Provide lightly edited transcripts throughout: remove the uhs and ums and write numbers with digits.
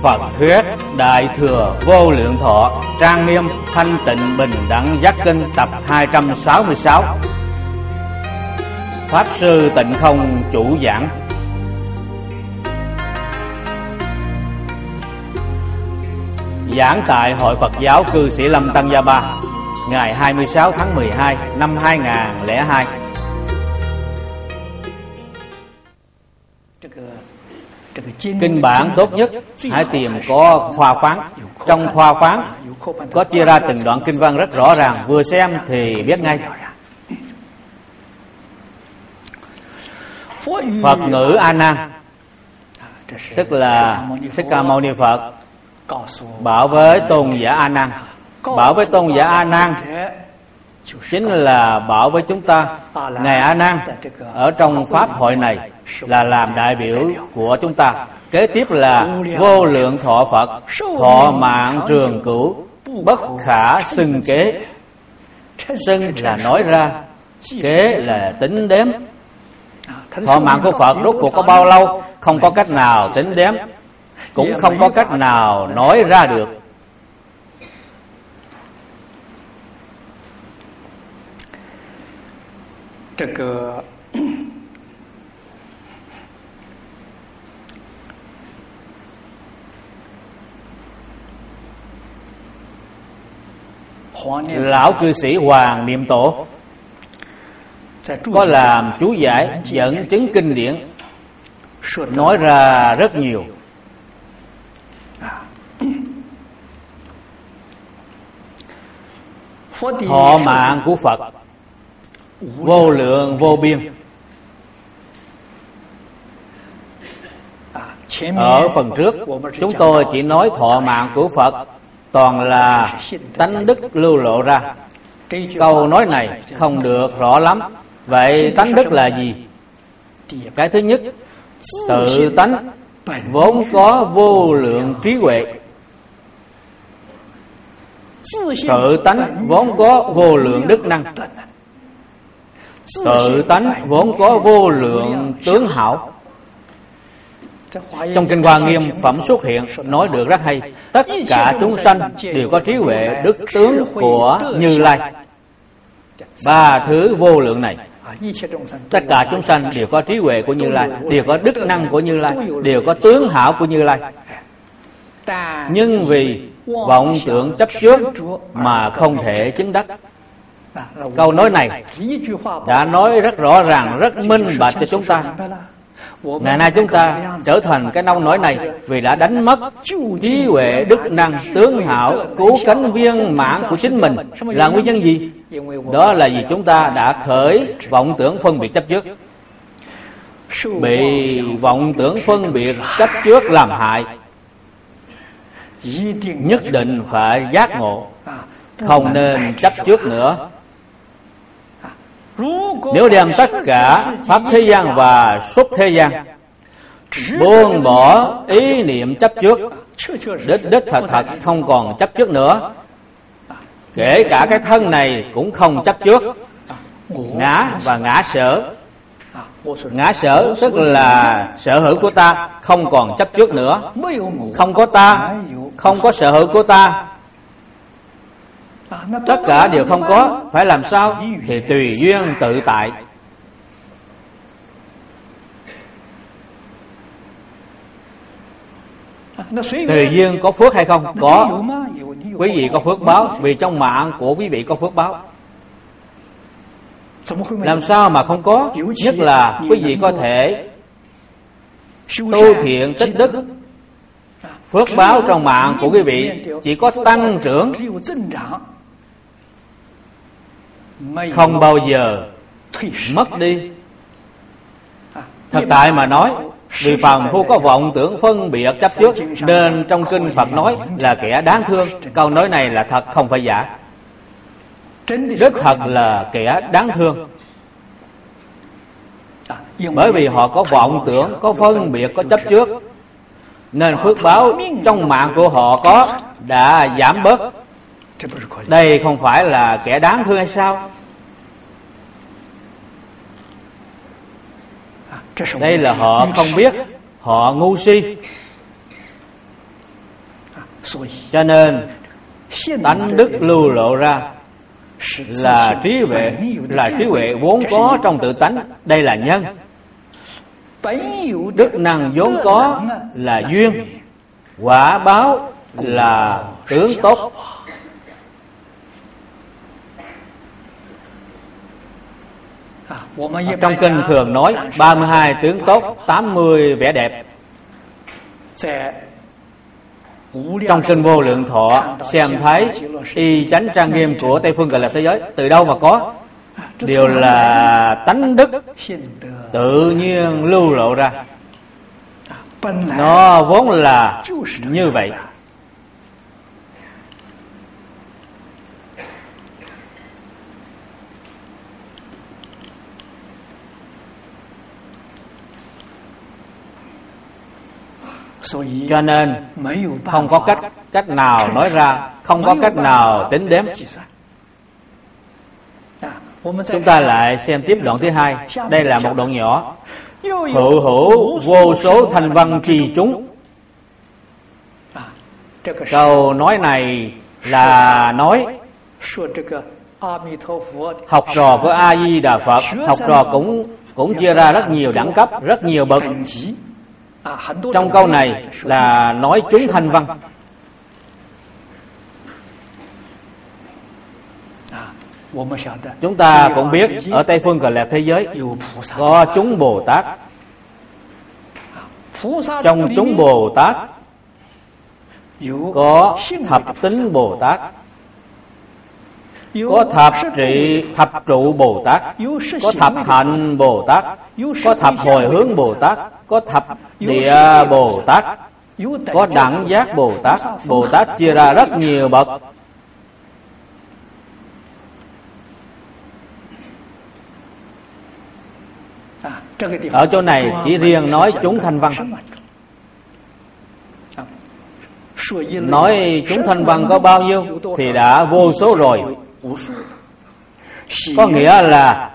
Phật thuyết Đại Thừa Vô Lượng Thọ trang nghiêm thanh tịnh bình đẳng giác kinh tập 266. Pháp sư Tịnh Không chủ giảng. Giảng tại Hội Phật giáo Cư Sĩ Lâm Tăng Gia Ba, ngày 26 tháng 12 năm 2002. Kinh bản tốt nhất hãy tìm có khoa phán. Trong khoa phán có chia ra từng đoạn kinh văn rất rõ ràng, vừa xem thì biết ngay. Phật ngữ A Nan, tức là Thích Ca Mâu Ni Phật bảo với tôn giả A Nan. Bảo với tôn giả A Nan chính là bảo với chúng ta. Ngài A Nan ở trong pháp hội này là làm đại biểu của chúng ta. Kế tiếp là vô lượng thọ Phật, thọ mạng trường cửu, bất khả xưng kế. Xưng là nói ra, kế là tính đếm. Thọ mạng của Phật rốt cuộc có bao lâu không có cách nào tính đếm, cũng không có cách nào nói ra được. Lão cư sĩ Hoàng Niệm Tổ có làm chú giải dẫn chứng kinh điển, nói ra rất nhiều. Thọ mạng của Phật vô lượng vô biên. Ở phần trước chúng tôi chỉ nói thọ mạng của Phật toàn là tánh đức lưu lộ ra. Câu nói này không được rõ lắm. Vậy tánh đức là gì? Cái thứ nhất, tự tánh vốn có vô lượng trí huệ. Tự tánh vốn có vô lượng đức năng. Tự tánh vốn có vô lượng tướng hảo. Trong Kinh Hoa Nghiêm phẩm xuất hiện nói được rất hay. Tất cả chúng sanh đều có trí huệ đức tướng của Như Lai. Ba thứ vô lượng này, tất cả chúng sanh đều có trí huệ của Như Lai, đều có đức năng của Như Lai, đều có tướng hảo của Như Lai. Nhưng vì vọng tưởng chấp trước mà không thể chứng đắc. Câu nói này đã nói rất rõ ràng, rất minh bạch cho chúng ta. Ngày nay chúng ta trở thành cái nông nổi này vì đã đánh mất trí huệ đức năng tướng hảo cứu cánh viên mãn của chính mình. Là nguyên nhân gì? Đó là vì chúng ta đã khởi vọng tưởng phân biệt chấp trước. Bị vọng tưởng phân biệt chấp trước làm hại, nhất định phải giác ngộ, không nên chấp trước nữa. Nếu đem tất cả pháp thế gian và xuất thế gian buông bỏ ý niệm chấp trước, đích thật không còn chấp trước nữa, kể cả cái thân này cũng không chấp trước. Ngã và ngã sở, ngã sở tức là sở hữu của ta, không còn chấp trước nữa. Không có ta, không có sở hữu của ta, tất cả đều không có. Phải làm sao? Thì tùy duyên tự tại. Tùy duyên có phước hay không? Có. Quý vị có phước báo, vì trong mạng của quý vị có phước báo. Làm sao mà không có? Nhất là quý vị có thể tu thiện tích đức, phước báo trong mạng của quý vị chỉ có tăng trưởng, không bao giờ mất đi. Thực tại mà nói, vì phàm phu có vọng tưởng phân biệt chấp trước, nên trong kinh Phật nói là kẻ đáng thương. Câu nói này là thật, không phải giả. Rất thật là kẻ đáng thương. Bởi vì họ có vọng tưởng, có phân biệt, có chấp trước, nên phước báo trong mạng của họ có đã giảm bớt. Đây không phải là kẻ đáng thương hay sao? Đây là họ không biết, họ ngu si. Cho nên tánh đức lưu lộ ra là trí huệ vốn có trong tự tánh. Đây là nhân. Đức năng vốn có là duyên, quả báo là tướng tốt. Trong kinh thường nói 32 tướng tốt, 80 vẻ đẹp. Trong kinh Vô Lượng Thọ xem thấy y chánh trang nghiêm của Tây Phương Cực Lạc thế giới từ đâu mà có? Đều là tánh đức tự nhiên lưu lộ ra. Nó vốn là như vậy. Cho nên không có cách nào nói ra, không có cách nào tính đếm. Chúng ta lại xem tiếp đoạn thứ hai. Đây là một đoạn nhỏ. Hữu hữu vô số thanh văn trì chúng. Câu nói này là nói học trò của A Di Đà Phật. Học trò cũng chia ra rất nhiều đẳng cấp, rất nhiều bậc. Trong câu này là nói chúng thanh văn. Chúng ta cũng biết ở Tây Phương Cực Lạc thế giới có chúng Bồ Tát. Trong chúng Bồ Tát có thập tính Bồ Tát, có thập trụ Bồ Tát, có thập hạnh Bồ Tát, có thập hồi hướng Bồ Tát, có thập địa Bồ Tát, có đẳng giác Bồ Tát. Bồ Tát chia ra rất nhiều bậc. Ở chỗ này chỉ riêng nói chúng thanh văn. Nói chúng thanh văn có bao nhiêu thì đã vô số rồi. Có nghĩa là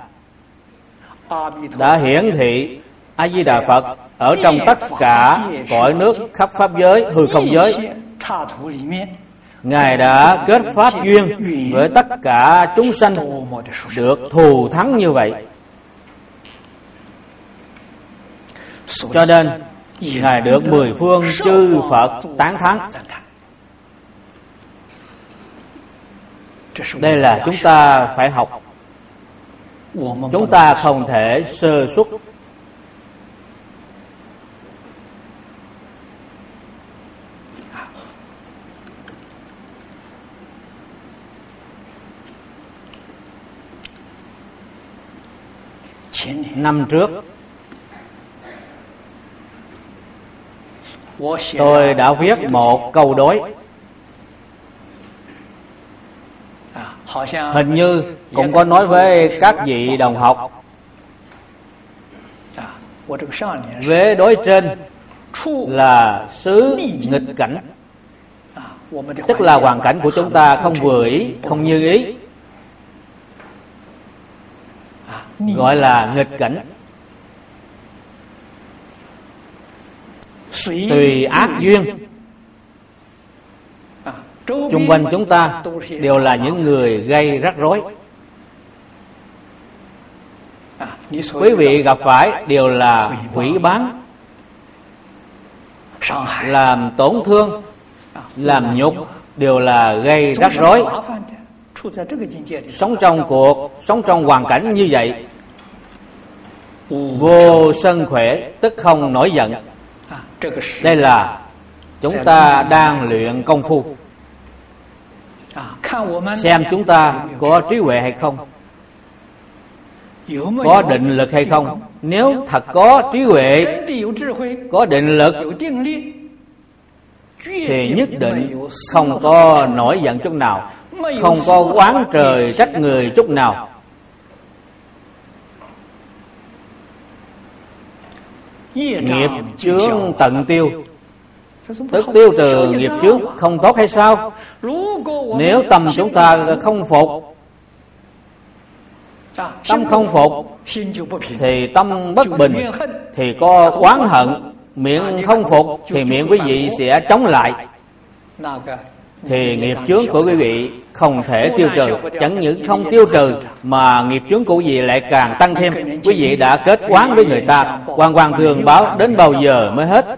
đã hiển thị A Di Đà Phật ở trong tất cả cõi nước khắp pháp giới, hư không giới. Ngài đã kết pháp duyên với tất cả chúng sanh được thù thắng như vậy. Cho nên Ngài được 10 phương chư Phật tán thán. Đây là chúng ta phải học. Chúng ta không thể sơ suất. Năm trước tôi đã viết một câu đối. Hình như cũng có nói với các vị đồng học. Vế đối trên là xứ nghịch cảnh, tức là hoàn cảnh của chúng ta không vừa ý, không như ý, gọi là nghịch cảnh. Tùy ác duyên, chung quanh chúng ta đều là những người gây rắc rối. Quý vị gặp phải đều là hủy báng, làm tổn thương, làm nhục, đều là gây rắc rối. Sống trong hoàn cảnh như vậy, vô sân khỏe, tức không nổi giận. Đây là chúng ta đang luyện công phu. Xem chúng ta có trí huệ hay không, có định lực hay không. Nếu thật có trí huệ, có định lực, thì nhất định không có nổi giận chút nào, không có oán trời trách người chút nào. Nghiệp chướng tận tiêu, tức tiêu trừ nghiệp chướng, không tốt hay sao? Nếu tâm chúng ta không phục, tâm không phục thì tâm bất bình, thì có oán hận. Miệng không phục thì miệng quý vị sẽ chống lại. thì nghiệp chướng của quý vị không thể tiêu trừ. Chẳng những không tiêu trừ mà nghiệp chướng của quý vị lại càng tăng thêm. Quý vị đã kết oán với người ta, hoàn hoàn thường báo đến bao giờ mới hết?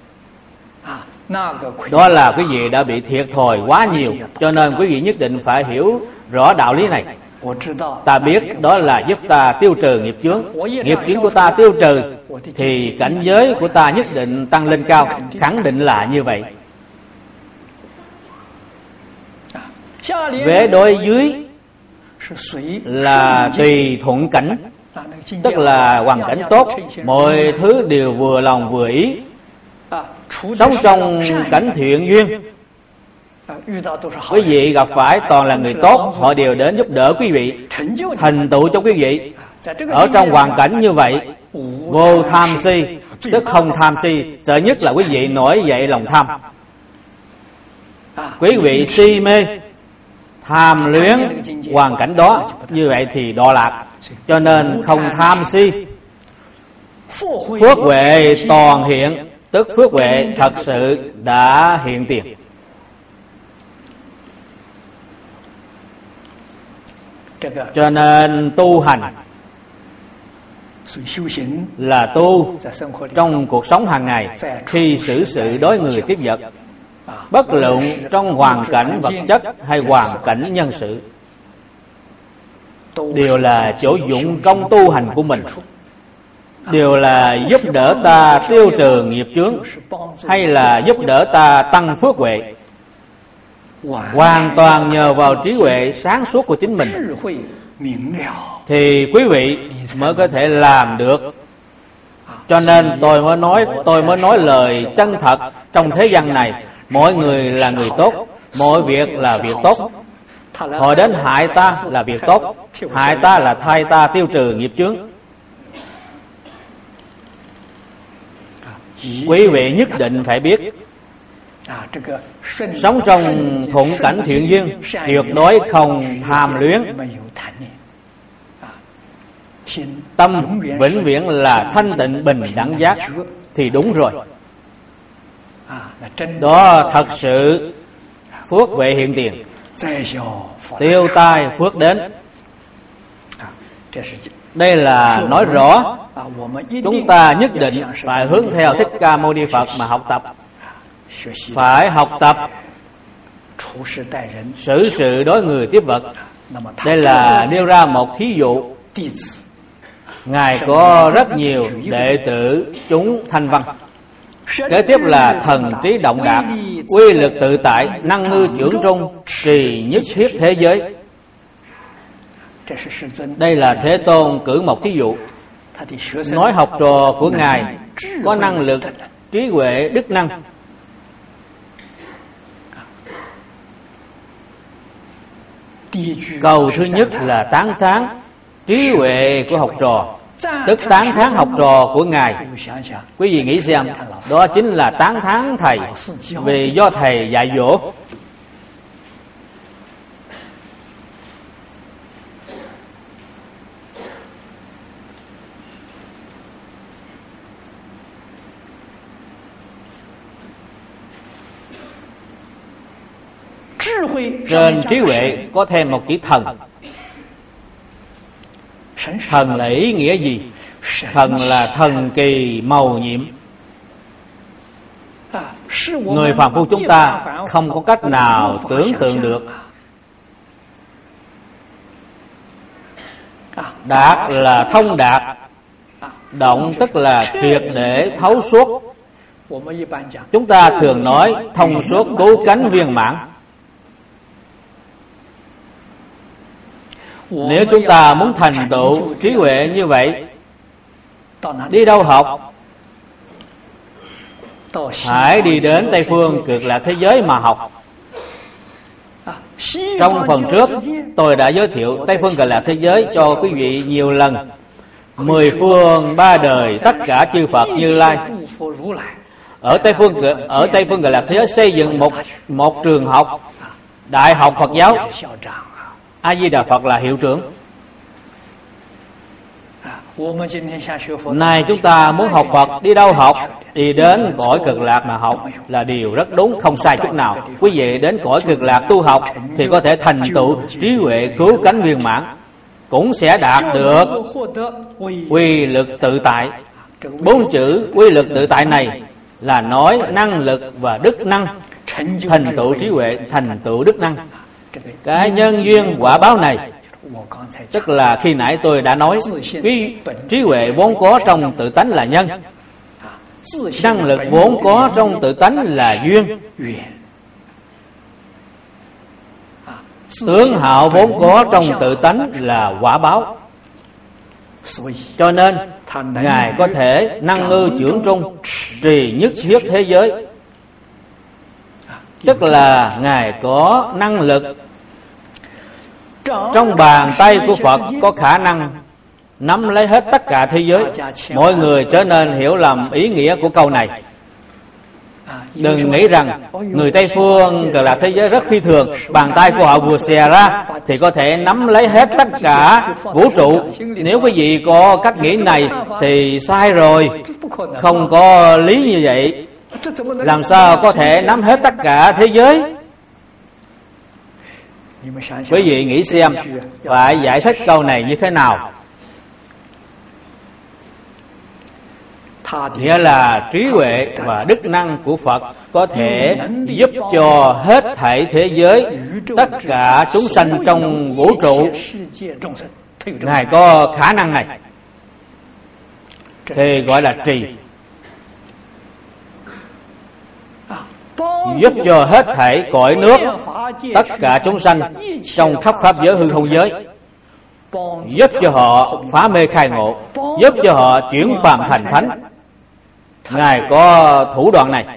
Đó là quý vị đã bị thiệt thòi quá nhiều. Cho nên quý vị nhất định phải hiểu rõ đạo lý này. Ta biết đó là giúp ta tiêu trừ nghiệp chướng. Nghiệp chướng của ta tiêu trừ thì cảnh giới của ta nhất định tăng lên cao. Khẳng định là như vậy. Vế đối dưới là tùy thuận cảnh, tức là hoàn cảnh tốt, mọi thứ đều vừa lòng vừa ý. Sống trong cảnh thiện duyên, quý vị gặp phải toàn là người tốt, họ đều đến giúp đỡ quý vị, thành tựu cho quý vị. Ở trong hoàn cảnh như vậy, vô tham si, tức không tham si. Sợ nhất là quý vị nổi dậy lòng tham. Quý vị si mê, tham luyến hoàn cảnh đó, như vậy thì đọa lạc. Cho nên không tham si. Phước huệ toàn hiện, tức phước huệ thật sự đã hiện tiền. Cho nên tu hành là tu trong cuộc sống hàng ngày, khi xử sự đối người tiếp vật, bất luận trong hoàn cảnh vật chất hay hoàn cảnh nhân sự, đều là chỗ dụng công tu hành của mình, đều là giúp đỡ ta tiêu trừ nghiệp chướng, hay là giúp đỡ ta tăng phước huệ. Hoàn toàn nhờ vào trí huệ sáng suốt của chính mình thì quý vị mới có thể làm được. Cho nên tôi mới nói lời chân thật. Trong thế gian này, mọi người là người tốt, mọi việc là việc tốt. Họ đến hại ta là việc tốt, hại ta là thay ta tiêu trừ nghiệp chướng. Quý vị nhất định phải biết, sống trong thuận cảnh thiện duyên, tuyệt đối không tham luyến. Tâm vĩnh viễn là thanh tịnh bình đẳng giác thì đúng rồi. Đó thật sự phước huệ hiện tiền, tiêu tai phước đến. Đây là nói rõ chúng ta nhất định phải hướng theo Thích Ca Mâu Ni Phật mà học tập. Phải học tập xử sự đối người tiếp vật. Đây là nêu ra một thí dụ. Ngài có rất nhiều đệ tử chúng thanh văn. Kế tiếp là thần trí động đạt, uy lực tự tại, năng ngư trưởng trung, trì nhất thiết thế giới. Đây là Thế Tôn cử một thí dụ, nói học trò của Ngài có năng lực, trí huệ, đức năng. Câu thứ nhất là tán thán trí huệ của học trò, tức tán thán học trò của Ngài. Quý vị nghĩ xem, đó chính là tán thán Thầy, vì do Thầy dạy dỗ. Trên trí huệ có thêm một chữ thần. Thần là ý nghĩa gì? Thần là thần kỳ mầu nhiệm. Người phàm phu chúng ta không có cách nào tưởng tượng được. Đạt là thông đạt, động tức là triệt để thấu suốt. Chúng ta thường nói thông suốt cứu cánh viên mãn. Nếu chúng ta muốn thành tựu trí huệ như vậy, đi đâu học? Hãy đi đến Tây Phương Cực Lạc thế giới mà học. Trong phần trước tôi đã giới thiệu Tây Phương Cực Lạc thế giới cho quý vị nhiều lần. 10 phương 3 đời tất cả chư Phật Như Lai. Ở Tây Phương Cực Lạc thế giới xây dựng một trường học, Đại học Phật giáo. A Di Đà Phật là hiệu trưởng. Này chúng ta muốn học Phật, đi đâu học? Đi đến cõi Cực Lạc mà học là điều rất đúng, không sai chút nào. Quý vị đến cõi Cực Lạc tu học thì có thể thành tựu trí huệ cứu cánh viên mãn, cũng sẽ đạt được quy lực tự tại. 4 chữ quy lực tự tại này là nói năng lực và đức năng, thành tựu trí huệ, thành tựu đức năng. Cái nhân duyên quả báo này, tức là khi nãy tôi đã nói, trí huệ vốn có trong tự tánh là nhân, năng lực vốn có trong tự tánh là duyên, tướng hạo vốn có trong tự tánh là quả báo. Cho nên Ngài có thể năng ư trưởng trung, trì nhất thiết thế giới, tức là Ngài có năng lực. Trong bàn tay của Phật có khả năng nắm lấy hết tất cả thế giới. Mọi người trở nên hiểu lầm ý nghĩa của câu này. Đừng nghĩ rằng người Tây Phương Cực Lạc thế giới rất phi thường, bàn tay của họ vừa xè ra thì có thể nắm lấy hết tất cả vũ trụ. Nếu quý vị có cách nghĩ này thì sai rồi, không có lý như vậy. Làm sao có thể nắm hết tất cả thế giới? Quý vị nghĩ xem, phải giải thích câu này như thế nào? Nghĩa là trí huệ và đức năng của Phật có thể giúp cho hết thảy thế giới, tất cả chúng sanh trong vũ trụ. Ngài có khả năng này thì gọi là trì. Giúp cho hết thảy cõi nước, tất cả chúng sanh trong khắp pháp giới hư không giới, giúp cho họ phá mê khai ngộ, giúp cho họ chuyển phàm thành thánh. Ngài có thủ đoạn này.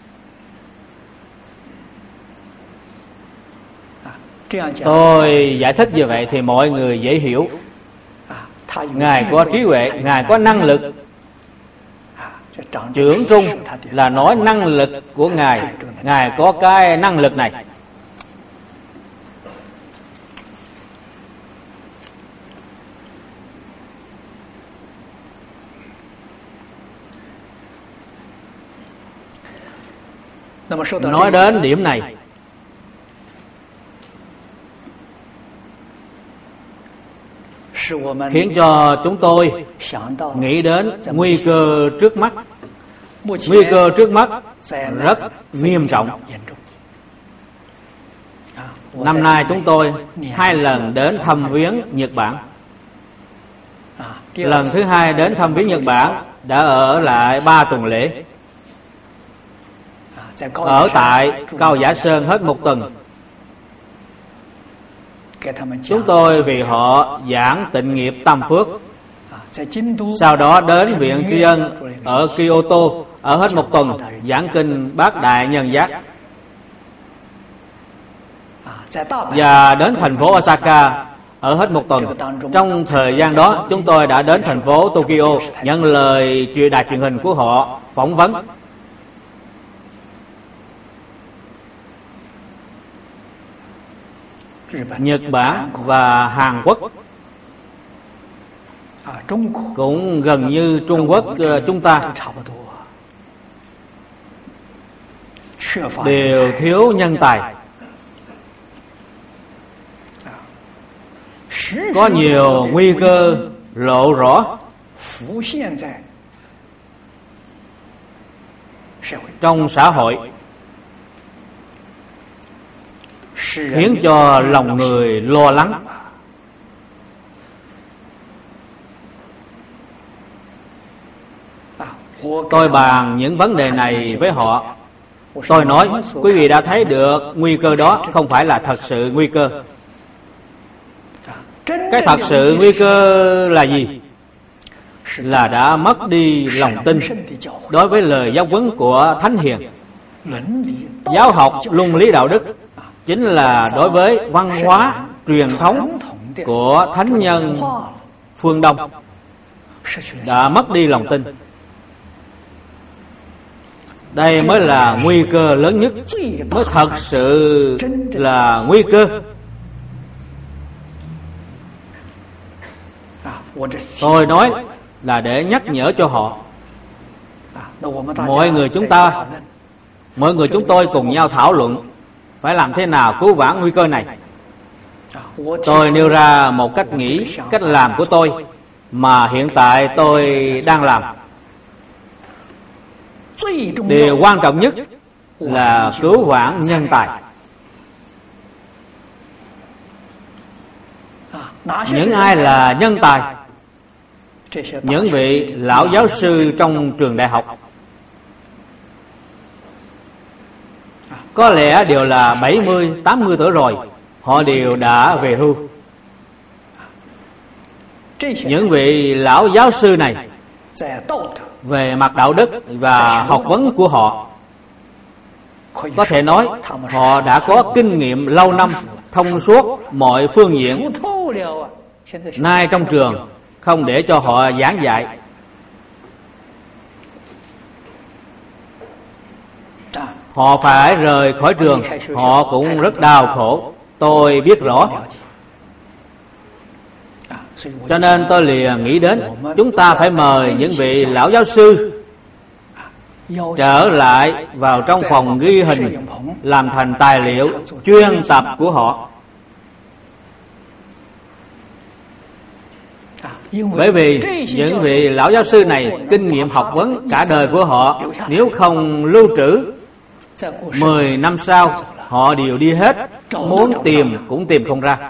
Tôi giải thích như vậy thì mọi người dễ hiểu. Ngài có trí huệ, Ngài có năng lực. Trưởng trung là nói năng lực của Ngài, Ngài có cái năng lực này. Nói đến điểm này, khiến cho chúng tôi nghĩ đến nguy cơ trước mắt. Nguy cơ trước mắt rất nghiêm trọng. Năm nay chúng tôi 2 lần đến thăm viếng Nhật Bản. Lần thứ 2 đến thăm viếng Nhật Bản đã ở lại 3 tuần lễ. Ở tại Cao Giả Sơn hết 1 tuần. Chúng tôi vì họ giảng tịnh nghiệp tam phước. Sau đó đến viện Tri Ân ở Kyoto ở hết 1 tuần, giảng kinh Bát Đại Nhân Giác. Và đến thành phố Osaka ở hết 1 tuần. Trong thời gian đó chúng tôi đã đến thành phố Tokyo, nhận lời đài truyền hình của họ phỏng vấn. Nhật Bản và Hàn Quốc cũng gần như Trung Quốc chúng ta, đều thiếu nhân tài. Có nhiều nguy cơ lộ rõ trong xã hội, khiến cho lòng người lo lắng. Tôi bàn những vấn đề này với họ. Tôi nói, quý vị đã thấy được nguy cơ đó không phải là thật sự nguy cơ. Cái thật sự nguy cơ là gì? Là đã mất đi lòng tin đối với lời giáo huấn của Thánh Hiền. Giáo học luân lý đạo đức chính là đối với văn hóa truyền thống của thánh nhân phương Đông, đã mất đi lòng tin. Đây mới là nguy cơ lớn nhất, mới thật sự là nguy cơ. Tôi nói là để nhắc nhở cho họ. Mọi người chúng tôi cùng nhau thảo luận phải làm thế nào cứu vãn nguy cơ này. Tôi nêu ra một cách nghĩ, cách làm của tôi mà hiện tại tôi đang làm. Điều quan trọng nhất là cứu vãn nhân tài. Những ai là nhân tài? Những vị lão giáo sư trong trường đại học, có lẽ đều là 70, 80 tuổi rồi. Họ đều đã về hưu. Những vị lão giáo sư này, về mặt đạo đức và học vấn của họ, có thể nói họ đã có kinh nghiệm lâu năm, thông suốt mọi phương diện. Nay trong trường không để cho họ giảng dạy. Họ phải rời khỏi trường, họ cũng rất đau khổ. Tôi biết rõ. Cho nên tôi liền nghĩ đến chúng ta phải mời những vị lão giáo sư trở lại vào trong phòng ghi hình, làm thành tài liệu chuyên tập của họ. Bởi vì những vị lão giáo sư này kinh nghiệm học vấn cả đời của họ, nếu không lưu trữ, 10 năm sau họ đều đi hết, muốn tìm cũng tìm không ra.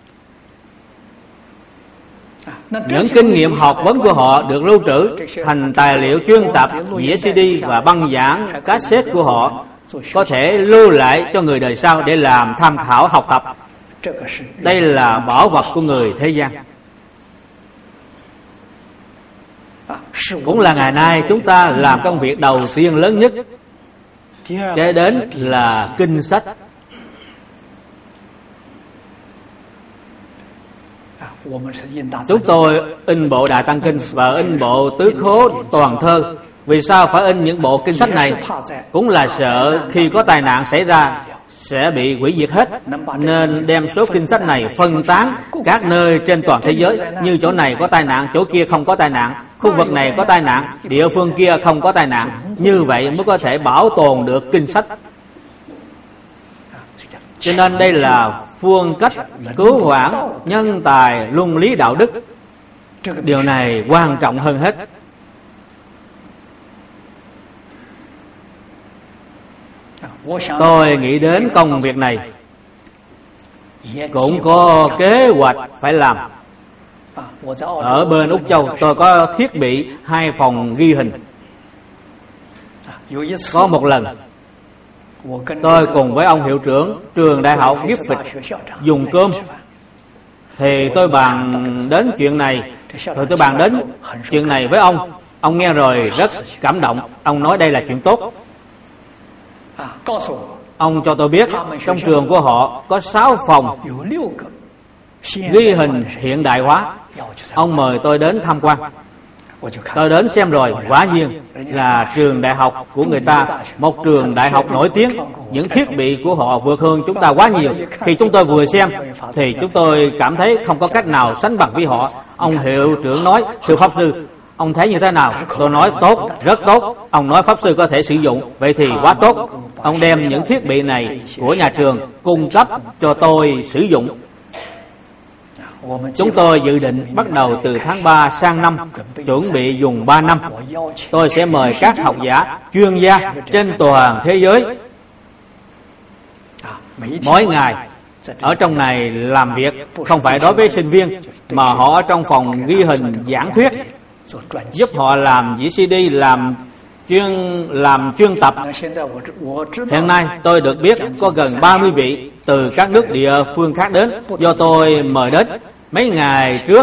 Những kinh nghiệm học vấn của họ được lưu trữ thành tài liệu chuyên tập, đĩa CD và băng giảng cassette của họ, có thể lưu lại cho người đời sau để làm tham khảo học tập. Đây là bảo vật của người thế gian. Cũng là ngày nay chúng ta làm công việc đầu tiên lớn nhất. Kế đến là kinh sách. Chúng tôi in bộ Đại Tăng Kinh và in bộ Tứ Khố Toàn Thơ. Vì sao phải in những bộ kinh sách này? Cũng là sợ khi có tai nạn xảy ra sẽ bị hủy diệt hết, nên đem số kinh sách này phân tán các nơi trên toàn thế giới. Như chỗ này có tai nạn, chỗ kia không có tai nạn, khu vực này có tai nạn, địa phương kia không có tai nạn. Như vậy mới có thể bảo tồn được kinh sách. Cho nên đây là phương cách cứu vãn nhân tài, luân lý đạo đức. Điều này quan trọng hơn hết. Tôi nghĩ đến công việc này cũng có kế hoạch phải làm. Ở bên Úc Châu tôi có thiết bị 2 phòng ghi hình. Có một lần tôi cùng với ông hiệu trưởng trường đại học Griffith dùng cơm, thì tôi bàn đến chuyện này. Tôi bàn đến chuyện này với ông. Ông nghe rồi rất cảm động. Ông nói đây là chuyện tốt. Ông cho tôi biết trong trường của họ có 6 phòng ghi hình hiện đại hóa. Ông mời tôi đến tham quan. Tôi đến xem rồi, quả nhiên là trường đại học của người ta, một trường đại học nổi tiếng. Những thiết bị của họ vượt hơn chúng ta quá nhiều. Khi chúng tôi vừa xem thì chúng tôi cảm thấy không có cách nào sánh bằng với họ. Ông hiệu trưởng nói, thưa Pháp Sư, ông thấy như thế nào? Tôi nói tốt, rất tốt. Ông nói Pháp Sư có thể sử dụng, vậy thì quá tốt. Ông đem những thiết bị này của nhà trường cung cấp cho tôi sử dụng. Chúng tôi dự định bắt đầu từ tháng 3 sang năm, chuẩn bị dùng 3 năm. Tôi sẽ mời các học giả, chuyên gia trên toàn thế giới mỗi ngày ở trong này làm việc, không phải đối với sinh viên, mà họ ở trong phòng ghi hình giảng thuyết, giúp họ làm đĩa CD, làm chuyên tập. Hiện nay tôi được biết có gần 30 vị từ các nước địa phương khác đến, do tôi mời đến. Mấy ngày trước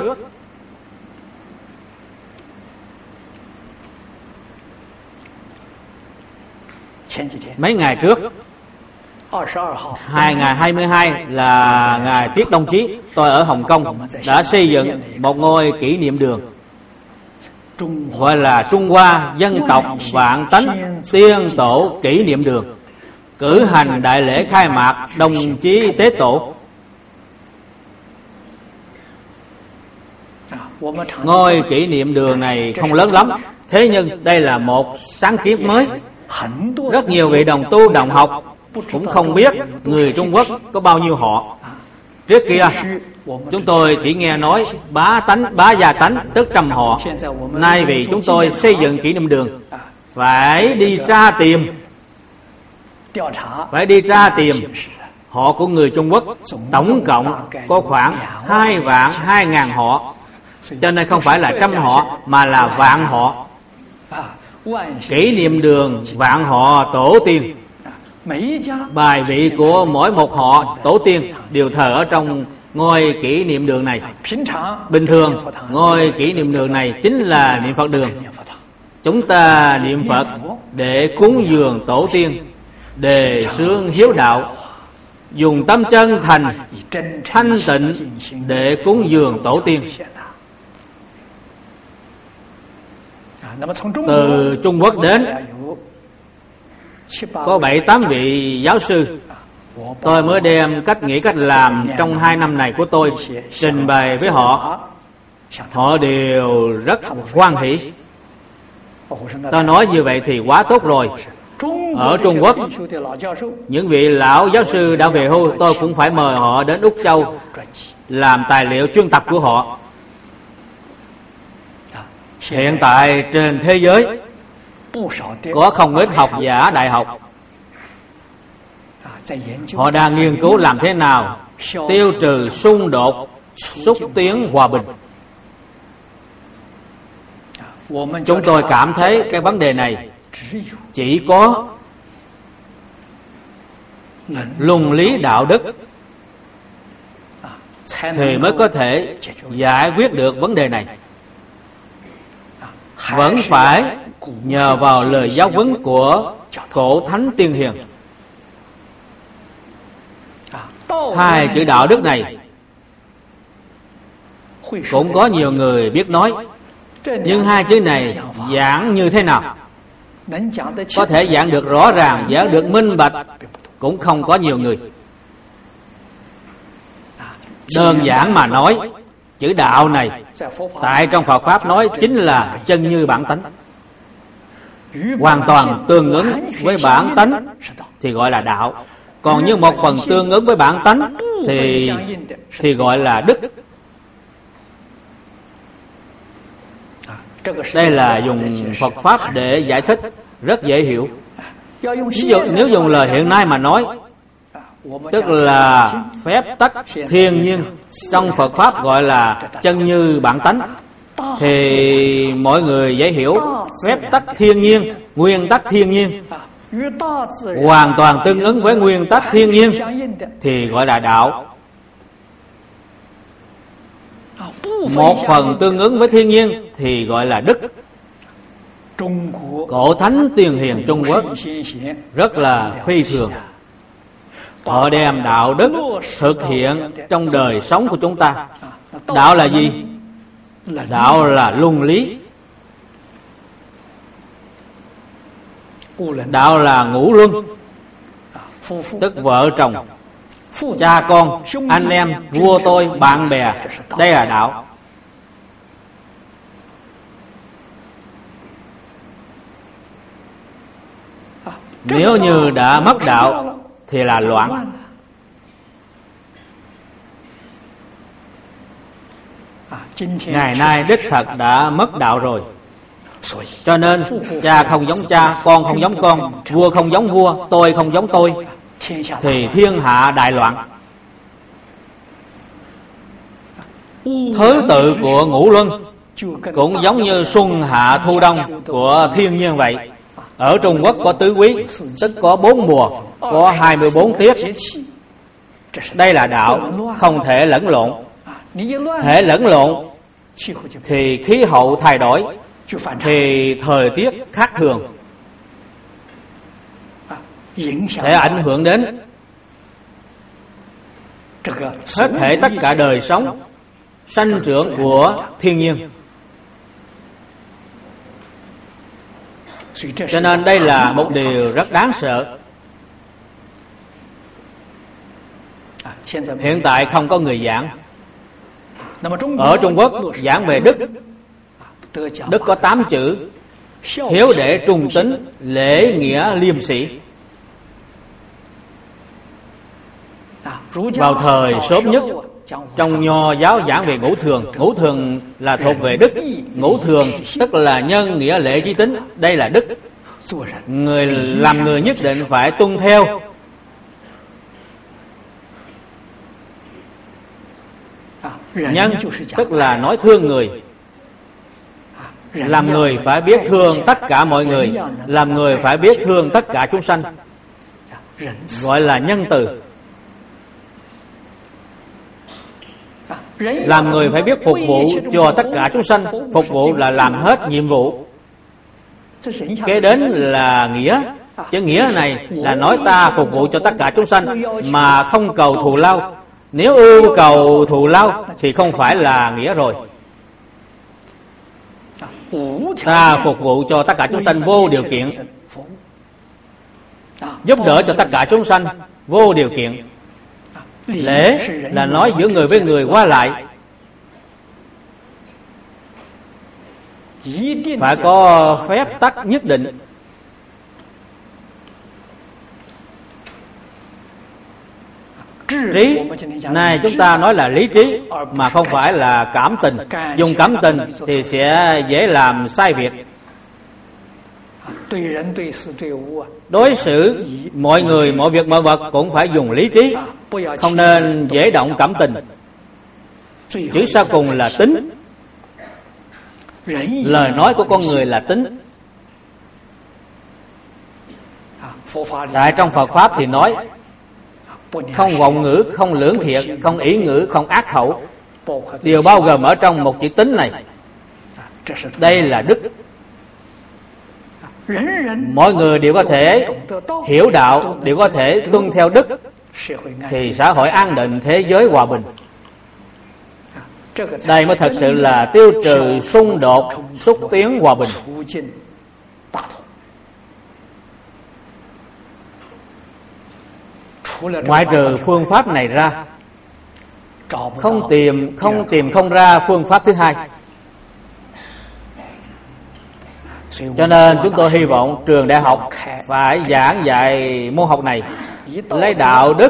ngày 22 là ngày Tiết Đồng Chí, tôi ở Hồng Kông đã xây dựng một ngôi kỷ niệm đường, gọi là Trung Hoa Dân tộc Vạn Tánh Tiên Tổ Kỷ Niệm Đường, cử hành đại lễ khai mạc đồng chí Tế Tổ. Ngôi kỷ niệm đường này không lớn lắm, thế nhưng đây là một sáng kiến mới. Rất nhiều vị đồng tu đồng học cũng không biết người Trung Quốc có bao nhiêu họ. Trước kia chúng tôi chỉ nghe nói bá gia tánh tức trăm họ. Nay vì chúng tôi xây dựng kỷ niệm đường, phải đi tra tìm họ của người Trung Quốc. Tổng cộng có khoảng 2.200.000 họ, cho nên không phải là trăm họ mà là vạn họ. Kỷ niệm đường vạn họ tổ tiên, bài vị của mỗi một họ tổ tiên đều thờ ở trong ngôi kỷ niệm đường này. Bình thường ngôi kỷ niệm đường này chính là niệm Phật đường. Chúng ta niệm Phật để cúng dường tổ tiên, đề xướng hiếu đạo, dùng tâm chân thành thanh tịnh để cúng dường tổ tiên. Từ Trung Quốc đến có 7-8 vị giáo sư. Tôi mới đem cách nghĩ cách làm trong 2 năm này của tôi trình bày với họ. Họ đều rất hoan hỷ. Ta nói như vậy thì quá tốt rồi. Ở Trung Quốc, những vị lão giáo sư đã về hưu, tôi cũng phải mời họ đến Úc Châu làm tài liệu chuyên tập của họ. Hiện tại trên thế giới có không ít học giả đại học, họ đang nghiên cứu làm thế nào tiêu trừ xung đột, xúc tiến hòa bình. Chúng tôi cảm thấy cái vấn đề này chỉ có luân lý đạo đức thì mới có thể giải quyết được vấn đề này. Vẫn phải nhờ vào lời giáo huấn của cổ thánh tiên hiền. 2 chữ đạo đức này cũng có nhiều người biết nói, nhưng 2 chữ này giảng như thế nào? Có thể giảng được rõ ràng, giảng được minh bạch cũng không có nhiều người. Đơn giản mà nói, chữ đạo này tại trong Phật Pháp nói chính là chân như bản tánh, hoàn toàn tương ứng với bản tánh thì gọi là đạo. Còn như một phần tương ứng với bản tánh thì gọi là đức. Đây là dùng Phật Pháp để giải thích, rất dễ hiểu. Nếu dùng lời hiện nay mà nói, tức là phép tắc thiên nhiên, trong Phật Pháp gọi là chân như bản tánh, thì mọi người dễ hiểu. Phép tắc thiên nhiên, nguyên tắc thiên nhiên, hoàn toàn tương ứng với nguyên tắc thiên nhiên thì gọi là đạo. Một phần tương ứng với thiên nhiên thì gọi là đức. Cổ thánh tiên hiền Trung Quốc rất là phi thường. Họ đem đạo đức thực hiện trong đời sống của chúng ta. Đạo là gì? Đạo là luân lý. Đạo là ngũ luân, tức vợ chồng, cha con, anh em, vua tôi, bạn bè. Đây là đạo. Nếu như đã mất đạo thì là loạn. Ngày nay đích thật đã mất đạo rồi. Cho nên cha không giống cha, con không giống con, vua không giống vua, tôi không giống tôi, thì thiên hạ đại loạn. Thứ tự của ngũ luân cũng giống như xuân hạ thu đông của thiên nhiên vậy. Ở Trung Quốc có tứ quý, tức có 4 mùa, có 24 tiết. Đây là đạo, không thể lẫn lộn. Hễ lẫn lộn thì khí hậu thay đổi, thì thời tiết khác thường, sẽ ảnh hưởng đến hết thảy tất cả đời sống sanh trưởng của thiên nhiên. Cho nên đây là một điều rất đáng sợ. Hiện tại không có người giảng. Ở Trung Quốc giảng về đức, đức có 8 chữ: hiếu đệ trung tín, lễ nghĩa liêm sĩ. Vào thời sớm nhất, trong Nho giáo giảng về ngũ thường. Ngũ thường là thuộc về đức. Ngũ thường tức là nhân, nghĩa, lễ, trí, tín. Đây là đức. Người làm người nhất định phải tuân theo. Nhân tức là nói thương người. Làm người phải biết thương tất cả mọi người. Làm người phải biết thương tất cả chúng sanh, gọi là nhân từ. Làm người phải biết phục vụ cho tất cả chúng sanh. Phục vụ là làm hết nhiệm vụ. Kế đến là nghĩa. Chữ nghĩa này là nói ta phục vụ cho tất cả chúng sanh mà không cầu thù lao. Nếu ưu cầu thù lao thì không phải là nghĩa rồi. Ta phục vụ cho tất cả chúng sanh vô điều kiện, giúp đỡ cho tất cả chúng sanh vô điều kiện. Lễ là nói giữa người với người qua lại, phải có phép tắc nhất định. Trí, này chúng ta nói là lý trí mà không phải là cảm tình. Dùng cảm tình thì sẽ dễ làm sai việc. Đối xử mọi người, mọi việc, mọi vật cũng phải dùng lý trí, không nên dễ động cảm tình. Chữ sau cùng là tính. Lời nói của con người là tính. Tại trong Phật Pháp thì nói không vọng ngữ, không lưỡng thiện, không ỷ ngữ, không ác khẩu, đều bao gồm ở trong một chữ tính này. Đây là đức. Mọi người đều có thể hiểu đạo, đều có thể tuân theo đức, thì xã hội an định, thế giới hòa bình. Đây mới thật sự là tiêu trừ xung đột, xúc tiến hòa bình. Ngoại trừ phương pháp này ra, không tìm không ra phương pháp thứ hai. Cho nên chúng tôi hy vọng trường đại học phải giảng dạy môn học này, lấy đạo đức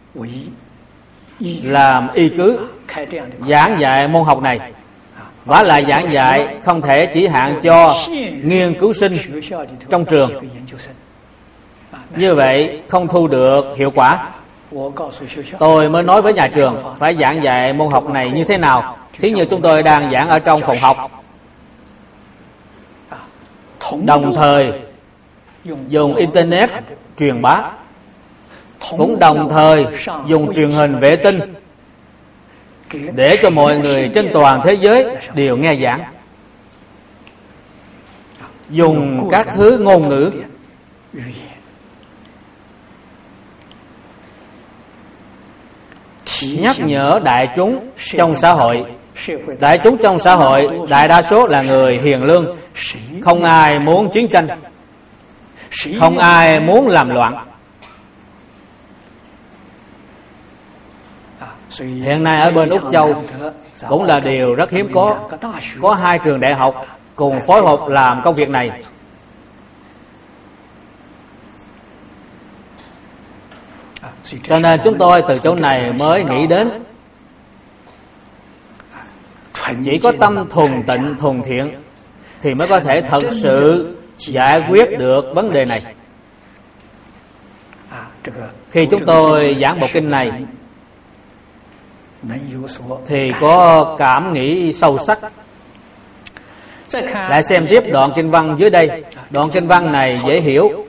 làm y cứ giảng dạy môn học này. Vả lại giảng dạy không thể chỉ hạn cho nghiên cứu sinh trong trường, như vậy không thu được hiệu quả. Tôi mới nói với nhà trường phải giảng dạy môn học này như thế nào. Thí như chúng tôi đang giảng ở trong phòng học, đồng thời dùng internet truyền bá, cũng đồng thời dùng truyền hình vệ tinh để cho mọi người trên toàn thế giới đều nghe giảng. Dùng các thứ ngôn ngữ nhắc nhở đại chúng trong xã hội. Đại chúng trong xã hội đại đa số là người hiền lương, không ai muốn chiến tranh, không ai muốn làm loạn. Hiện nay ở bên Úc Châu cũng là điều rất hiếm có 2 trường đại học cùng phối hợp làm công việc này. Cho nên chúng tôi từ chỗ này mới nghĩ đến, chỉ có tâm thuần tịnh, thuần thiện thì mới có thể thật sự giải quyết được vấn đề này. Khi chúng tôi giảng bộ kinh này thì có cảm nghĩ sâu sắc. Lại xem tiếp đoạn kinh văn dưới đây. Đoạn kinh văn này dễ hiểu.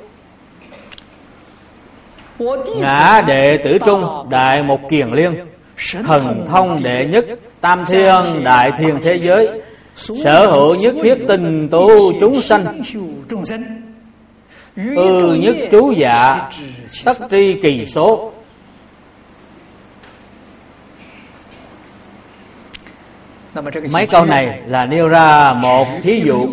Ngã đệ tử trung, đại một kiền liên, thần thông đệ nhất, tam thiên đại thiên thế giới, sở hữu nhất thiết tình tu chúng sanh, nhất chú dạ, tất tri kỳ số. Mấy câu này là nêu ra một thí dụ,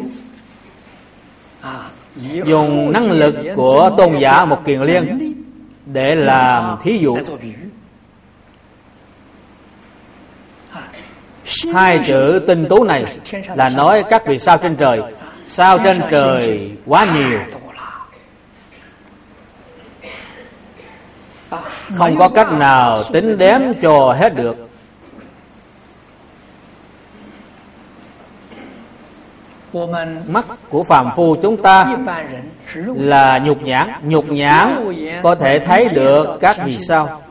dùng năng lực của tôn giả một kiền liên để làm thí dụ. Hai chữ tinh tú này là nói các vì sao trên trời. Sao trên trời quá nhiều, không có cách nào tính đếm cho hết được. Mắt của phàm phu chúng ta là nhục nhãn có thể thấy được các vì sao.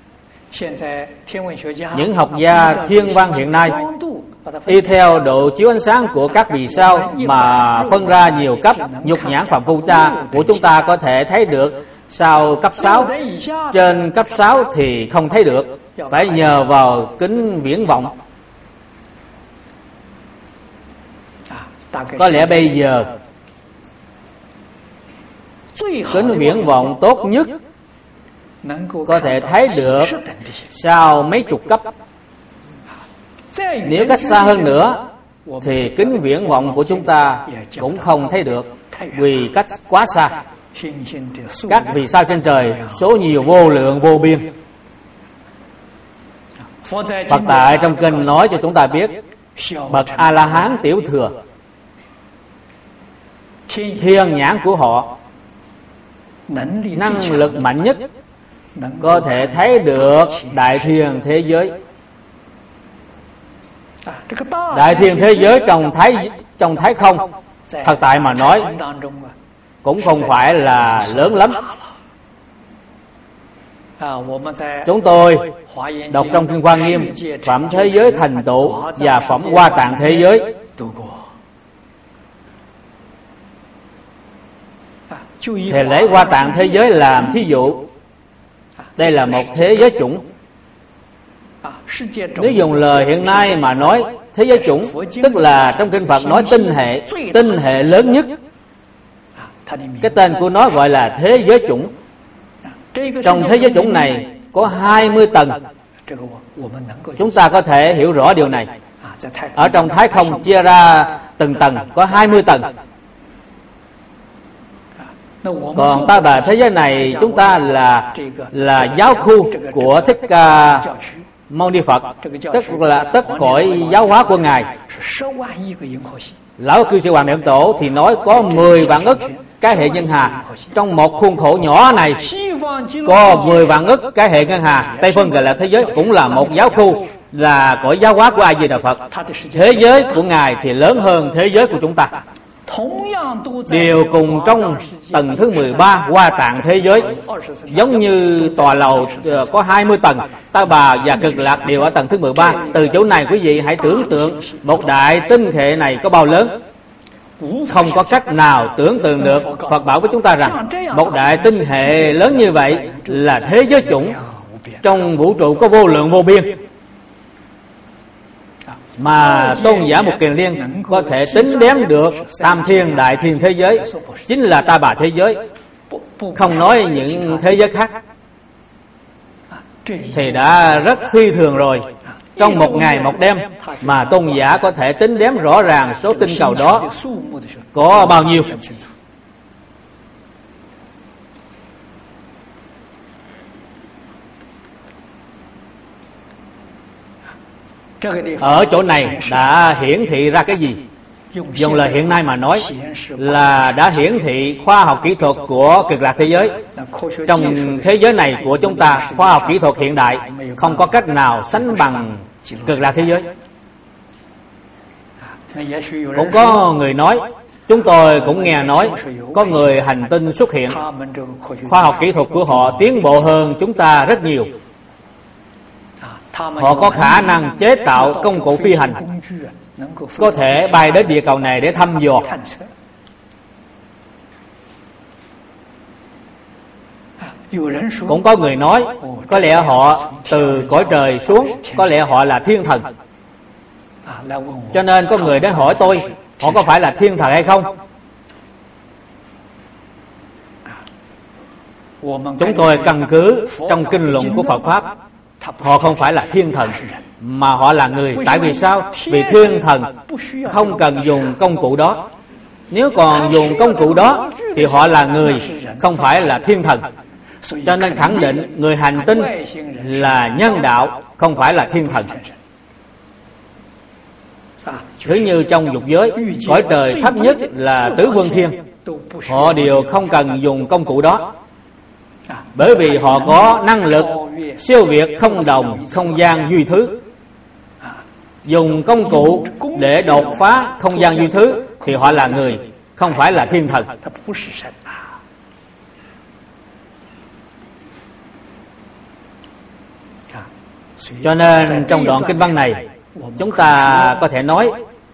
Những học gia thiên văn hiện nay y theo độ chiếu ánh sáng của các vì sao mà phân ra nhiều cấp. Nhục nhãn phàm phu của chúng ta có thể thấy được sao cấp 6, trên cấp 6 thì không thấy được, phải nhờ vào kính viễn vọng. Có lẽ bây giờ kính viễn vọng tốt nhất có thể thấy được sao mấy chục cấp. Nếu cách xa hơn nữa thì kính viễn vọng của chúng ta cũng không thấy được, vì cách quá xa. Các vì sao trên trời số nhiều vô lượng vô biên. Phật tại trong kinh nói cho chúng ta biết, bậc A-la-hán tiểu thừa, thiên nhãn của họ năng lực mạnh nhất có thể thấy được đại thiên thế giới. Đại thiên thế giới trong thái không, thật tại mà nói cũng không phải là lớn lắm. Chúng tôi đọc trong kinh Hoa Nghiêm phẩm thế giới thành tựu và phẩm Hoa Tạng thế giới, thì lấy Hoa Tạng thế giới làm thí dụ. Đây là một thế giới chủng. Nếu dùng lời hiện nay mà nói thế giới chủng, tức là trong kinh Phật nói tinh hệ lớn nhất. Cái tên của nó gọi là thế giới chủng. Trong thế giới chủng này có 20 tầng. Chúng ta có thể hiểu rõ điều này. Ở trong thái không chia ra từng tầng, có 20 tầng. Còn ta bà thế giới này chúng ta là giáo khu của Thích Ca Mâu Ni Phật, tức là tất cõi giáo hóa của Ngài. Lão Cư Sĩ Hoàng Niệm Tổ thì nói có 10 vạn ức cái hệ ngân hà. Trong một khuôn khổ nhỏ này có 10 vạn ức cái hệ ngân hà. Tây phương gọi là thế giới, cũng là một giáo khu, là cõi giáo hóa của A Di Đà Phật. Thế giới của Ngài thì lớn hơn thế giới của chúng ta. Đều cùng trong tầng thứ 13 Hoa Tạng thế giới. Giống như tòa lầu có 20 tầng, Ta Bà và Cực Lạc đều ở tầng thứ 13. Từ chỗ này quý vị hãy tưởng tượng một đại tinh hệ này có bao lớn, không có cách nào tưởng tượng được. Phật bảo với chúng ta rằng một đại tinh hệ lớn như vậy là thế giới chủng. Trong vũ trụ có vô lượng vô biên, mà tôn giả Mục Kiền Liên có thể tính đếm được tam thiên đại thiên thế giới, chính là Ta Bà thế giới, không nói những thế giới khác, thì đã rất phi thường rồi. Trong một ngày một đêm mà tôn giả có thể tính đếm rõ ràng số tinh cầu đó có bao nhiêu. Ở chỗ này đã hiển thị ra cái gì? Dùng lời hiện nay mà nói là đã hiển thị khoa học kỹ thuật của Cực Lạc thế giới. Trong thế giới này của chúng ta, khoa học kỹ thuật hiện đại không có cách nào sánh bằng Cực Lạc thế giới. Cũng có người nói, chúng tôi cũng nghe nói, có người hành tinh xuất hiện, khoa học kỹ thuật của họ tiến bộ hơn chúng ta rất nhiều. Họ có khả năng chế tạo công cụ phi hành, có thể bay đến địa cầu này để thăm dò. Cũng có người nói có lẽ họ từ cõi trời xuống, có lẽ họ là thiên thần. Cho nên có người đến hỏi tôi, họ có phải là thiên thần hay không? Chúng tôi căn cứ trong kinh luận của Phật Pháp, họ không phải là thiên thần, mà họ là người. Tại vì sao? Vì thiên thần không cần dùng công cụ đó. Nếu còn dùng công cụ đó thì họ là người, không phải là thiên thần. Cho nên khẳng định người hành tinh là nhân đạo, không phải là thiên thần. Thứ như trong dục giới, cõi trời thấp nhất là tứ phương thiên, họ đều không cần dùng công cụ đó, bởi vì họ có năng lực siêu việt không đồng không gian duy thứ. Dùng công cụ để đột phá không gian duy thứ thì họ là người, không phải là thiên thần. Cho nên trong đoạn kinh văn này, chúng ta có thể nói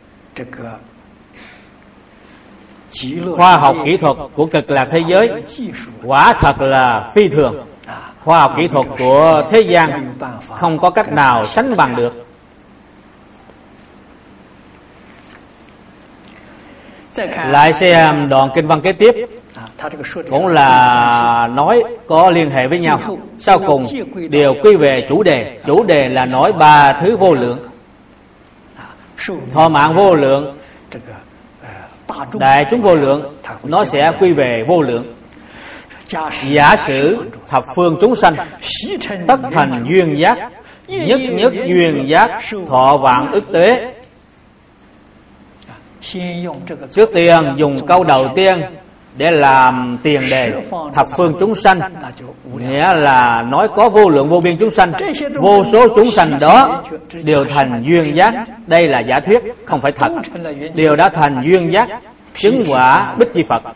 khoa học kỹ thuật của cực lạc thế giới quả thật là phi thường. Khoa học kỹ thuật của thế gian không có cách nào sánh bằng được. Lại xem đoạn kinh văn kế tiếp, cũng là nói có liên hệ với nhau. Sau cùng đều quy về chủ đề. Chủ đề là nói ba thứ vô lượng. Thọ mạng vô lượng, đại chúng vô lượng, nó sẽ quy về vô lượng. Giả sử thập phương chúng sanh tất thành duyên giác, nhất nhất duyên giác, thọ vạn ức tế. Trước tiên dùng câu đầu tiên để làm tiền đề. Thập phương chúng sanh nghĩa là nói có vô lượng vô biên chúng sanh. Vô số chúng sanh đó đều thành duyên giác. Đây là giả thuyết, không phải thật. Đều đã thành duyên giác, chứng quả Bích Chi Phật.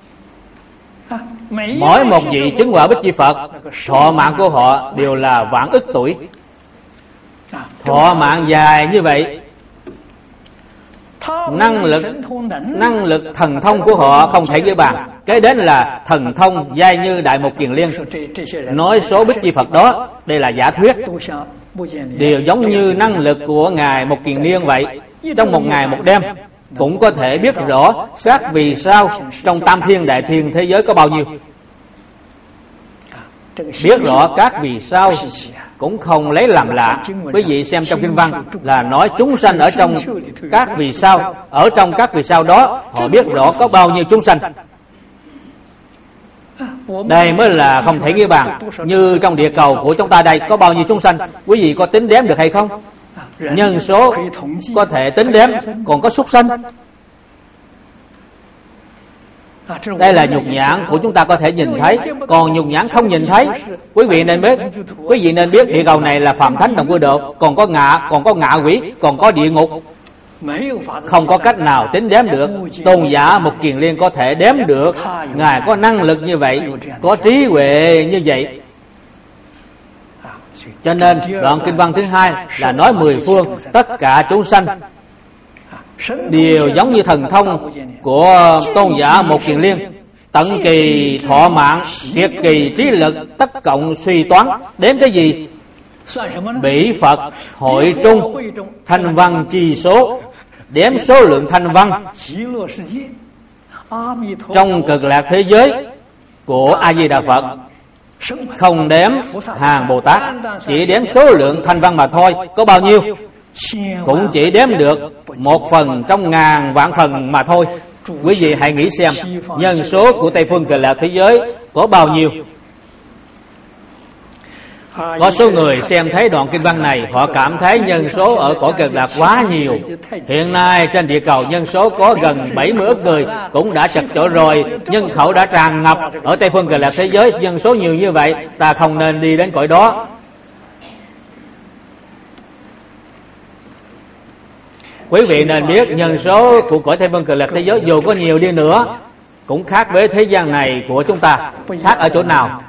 Mỗi một vị chứng quả Bích Chi Phật, thọ mạng của họ đều là vạn ức tuổi. Thọ mạng dài như vậy, năng lực thần thông của họ không thể ghi bàn. Cái đến là thần thông giai như Đại Mục Kiền Liên. Nói số Bích Chi Phật đó, đây là giả thuyết, đều giống như năng lực của Ngài Mục Kiền Liên vậy. Trong một ngày một đêm cũng có thể biết rõ các vì sao trong tam thiên đại thiên thế giới có bao nhiêu. Biết rõ các vì sao cũng không lấy làm lạ. Quý vị xem trong kinh văn là nói chúng sanh ở trong các vì sao. Ở trong các vì sao đó họ biết rõ có bao nhiêu chúng sanh. Đây mới là không thể ghi bàn. Như trong địa cầu của chúng ta đây có bao nhiêu chúng sanh, quý vị có tính đếm được hay không? Nhân số có thể tính đếm, còn có súc sanh. Đây là nhục nhãn của chúng ta có thể nhìn thấy, còn nhục nhãn không nhìn thấy. Quý vị nên biết địa cầu này là phàm thánh đồng cư độ, còn có ngạ quỷ, còn có địa ngục, không có cách nào tính đếm được. Tôn giả Mục Kiền Liên có thể đếm được. Ngài có năng lực như vậy, có trí huệ như vậy. Cho nên đoạn kinh văn thứ hai là nói mười phương tất cả chúng sanh đều giống như thần thông của tôn giả Mục Kiền Liên. Tận kỳ thọ mạng, kiệt kỳ trí lực, tất cộng suy toán. Đếm cái gì? Bỉ Phật hội trung, thanh văn chi số. Đếm số lượng thanh văn trong cực lạc thế giới của A Di Đà Phật. Không đếm hàng Bồ Tát, chỉ đếm số lượng thanh văn mà thôi. Có bao nhiêu? Cũng chỉ đếm được 1 phần trong ngàn vạn phần mà thôi. Quý vị hãy nghĩ xem, nhân số của Tây phương cực lạc thế giới có bao nhiêu? Có số người xem thấy đoạn kinh văn này, họ cảm thấy nhân số ở cõi cực lạc quá nhiều. Hiện nay trên địa cầu nhân số có gần 70 ức người, cũng đã chật chội rồi. Nhân khẩu đã tràn ngập ở Tây phương cực lạc thế giới. Nhân số nhiều như vậy, ta không nên đi đến cõi đó. Quý vị nên biết nhân số của cõi Tây phương cực lạc thế giới dù có nhiều đi nữa cũng khác với thế gian này của chúng ta. Khác ở chỗ nào?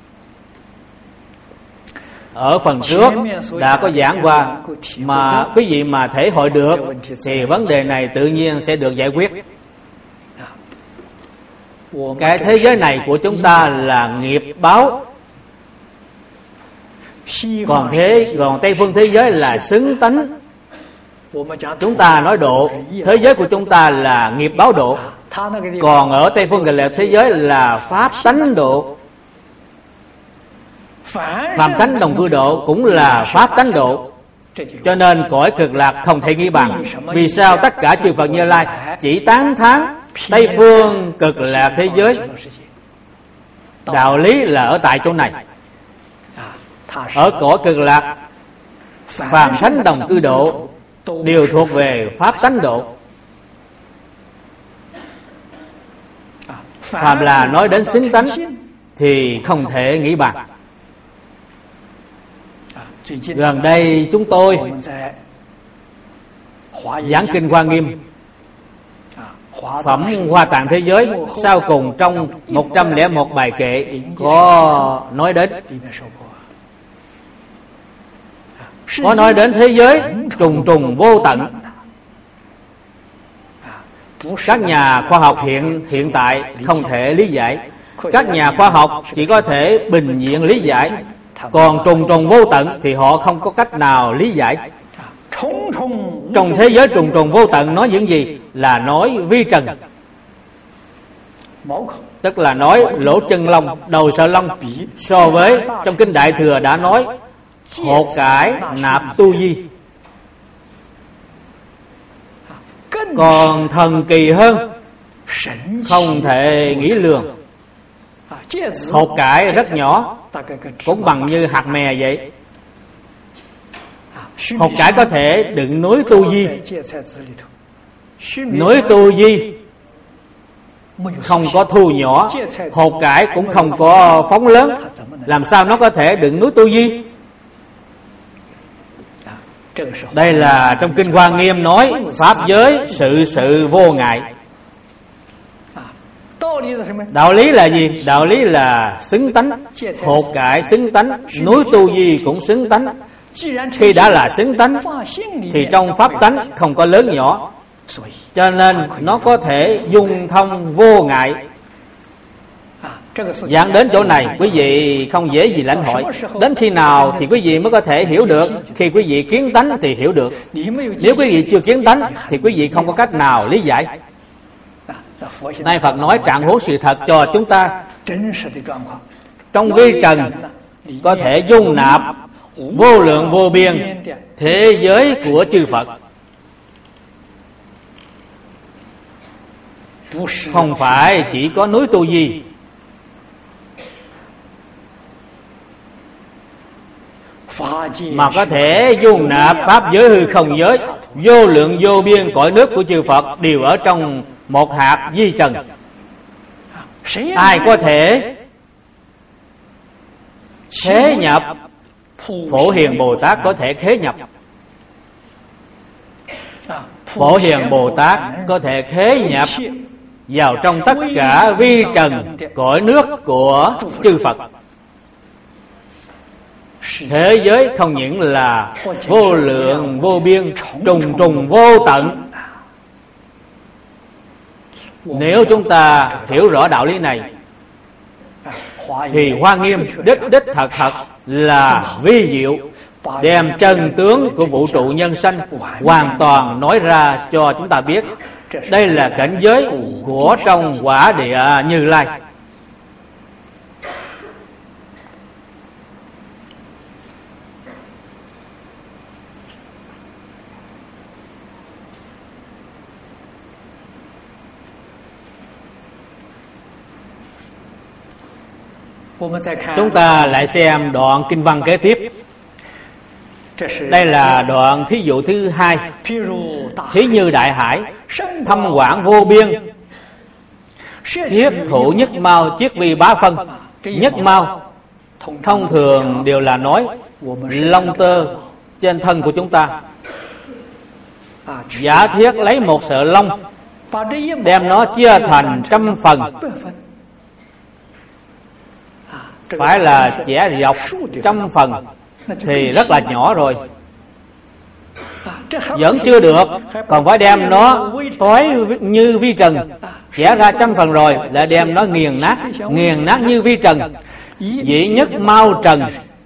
Ở phần trước đã có giảng qua, mà quý vị mà thể hội được thì vấn đề này tự nhiên sẽ được giải quyết. Cái thế giới này của chúng ta là nghiệp báo, còn Tây phương thế giới là xứng tánh. Chúng ta nói độ, thế giới của chúng ta là nghiệp báo độ, còn ở Tây phương cực lạc thế giới là pháp tánh độ. Phàm tánh đồng cư độ cũng là pháp tánh độ. Cho nên cõi cực lạc không thể nghĩ bằng. Vì sao tất cả chư Phật Như Lai chỉ tán thán Tây phương cực lạc thế giới? Đạo lý là ở tại chỗ này. Ở cõi cực lạc phàm thánh đồng cư độ đều thuộc về pháp tánh độ. Phàm là nói đến xứng tánh thì không thể nghĩ bàn. Gần đây chúng tôi giảng kinh Hoa Nghiêm, phẩm Hoa Tạng Thế Giới, sau cùng trong 101 bài kệ có nói đến thế giới trùng trùng vô tận. Các nhà khoa học hiện tại không thể lý giải. Các nhà khoa học chỉ có thể bình diện lý giải, còn trùng trùng vô tận thì họ không có cách nào lý giải. Trong thế giới trùng trùng vô tận nói những gì? Là nói vi trần, tức là nói lỗ chân lông, đầu sợi lông. So với trong kinh Đại Thừa đã nói hột cải nạp tu di. Còn thần kỳ hơn, không thể nghĩ lường. Hột cải rất nhỏ, cũng bằng như hạt mè vậy. Hột cải có thể đựng núi tu di. Núi tu di không có thu nhỏ, hột cải cũng không có phóng lớn, làm sao nó có thể đựng núi tu di? Đây là trong kinh Hoa Nghiêm nói pháp giới sự vô ngại. Đạo lý là gì? Đạo lý là xứng tánh. Hột cải xứng tánh, núi tu di cũng xứng tánh. Khi đã là xứng tánh thì trong pháp tánh không có lớn nhỏ, cho nên nó có thể dung thông vô ngại. Giảng đến chỗ này quý vị không dễ gì lãnh hội. Đến khi nào thì quý vị mới có thể hiểu được? Khi quý vị kiến tánh thì hiểu được. Nếu quý vị chưa kiến tánh thì quý vị không có cách nào lý giải. Nay Phật nói trạng huống sự thật cho chúng ta. Trong vi trần có thể dung nạp vô lượng vô biên thế giới của chư Phật. Không phải chỉ có núi tu di. Mà có thể dung nạp pháp giới hư không giới, vô lượng vô biên cõi nước của chư Phật đều ở trong một hạt vi trần. Ai có thể khế nhập? Phổ Hiền Bồ Tát có thể khế nhập. Phổ Hiền Bồ Tát có thể khế nhập vào trong tất cả vi trần cõi nước của chư Phật. Thế giới không những là vô lượng vô biên, trùng trùng vô tận. Nếu chúng ta hiểu rõ đạo lý này thì Hoa Nghiêm đích thật là vi diệu, đem chân tướng của vũ trụ nhân sanh hoàn toàn nói ra cho chúng ta biết. Đây là cảnh giới của trong quả địa Như Lai. Chúng ta lại xem đoạn kinh văn kế tiếp. Đây là đoạn thí dụ thứ hai. Thí như đại hải, thâm quảng vô biên, thiết thủ nhất mao chiết vi bá phân. Nhất mao thông thường đều là nói lông tơ trên thân của chúng ta. Giả thiết lấy một sợi lông, đem nó chia thành trăm phần, phải là chẻ dọc trăm phần thì rất là nhỏ rồi, vẫn chưa được, còn phải đem nó toái như vi trần, chẻ ra trăm phần rồi lại đem nó nghiền nát như vi trần. Dĩ nhất mau trần,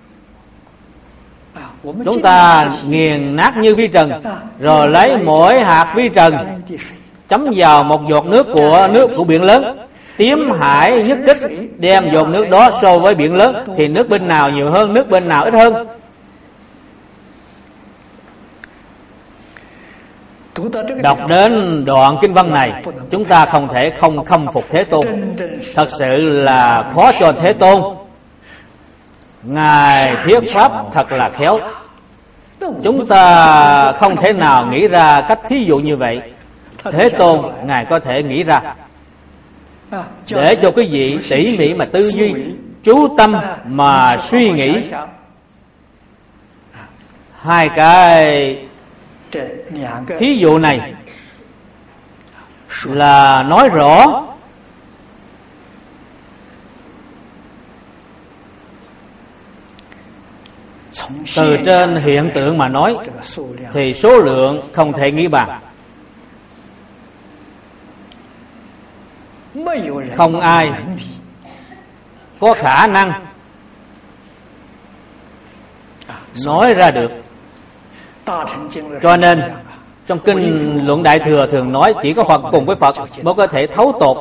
chúng ta nghiền nát như vi trần, rồi lấy mỗi hạt vi trần chấm vào một giọt nước của biển lớn, tím hải nhất kích, đem giọt nước đó so với biển lớn thì nước bên nào nhiều hơn, nước bên nào ít hơn. Đọc đến đoạn kinh văn này, chúng ta không thể không khâm phục Thế Tôn. Thật sự là khó cho Thế Tôn. Ngài thuyết pháp thật là khéo. Chúng ta không thể nào nghĩ ra cách thí dụ như vậy. Thế Tôn Ngài có thể nghĩ ra, để cho quý vị tỉ mỉ mà tư duy, chú tâm mà suy nghĩ. Hai cái thí dụ này là nói rõ từ trên hiện tượng mà nói thì số lượng không thể nghĩ bàn. Không ai có khả năng nói ra được. Cho nên trong kinh Luận Đại Thừa thường nói chỉ có Phật cùng với Phật mới có thể thấu tột.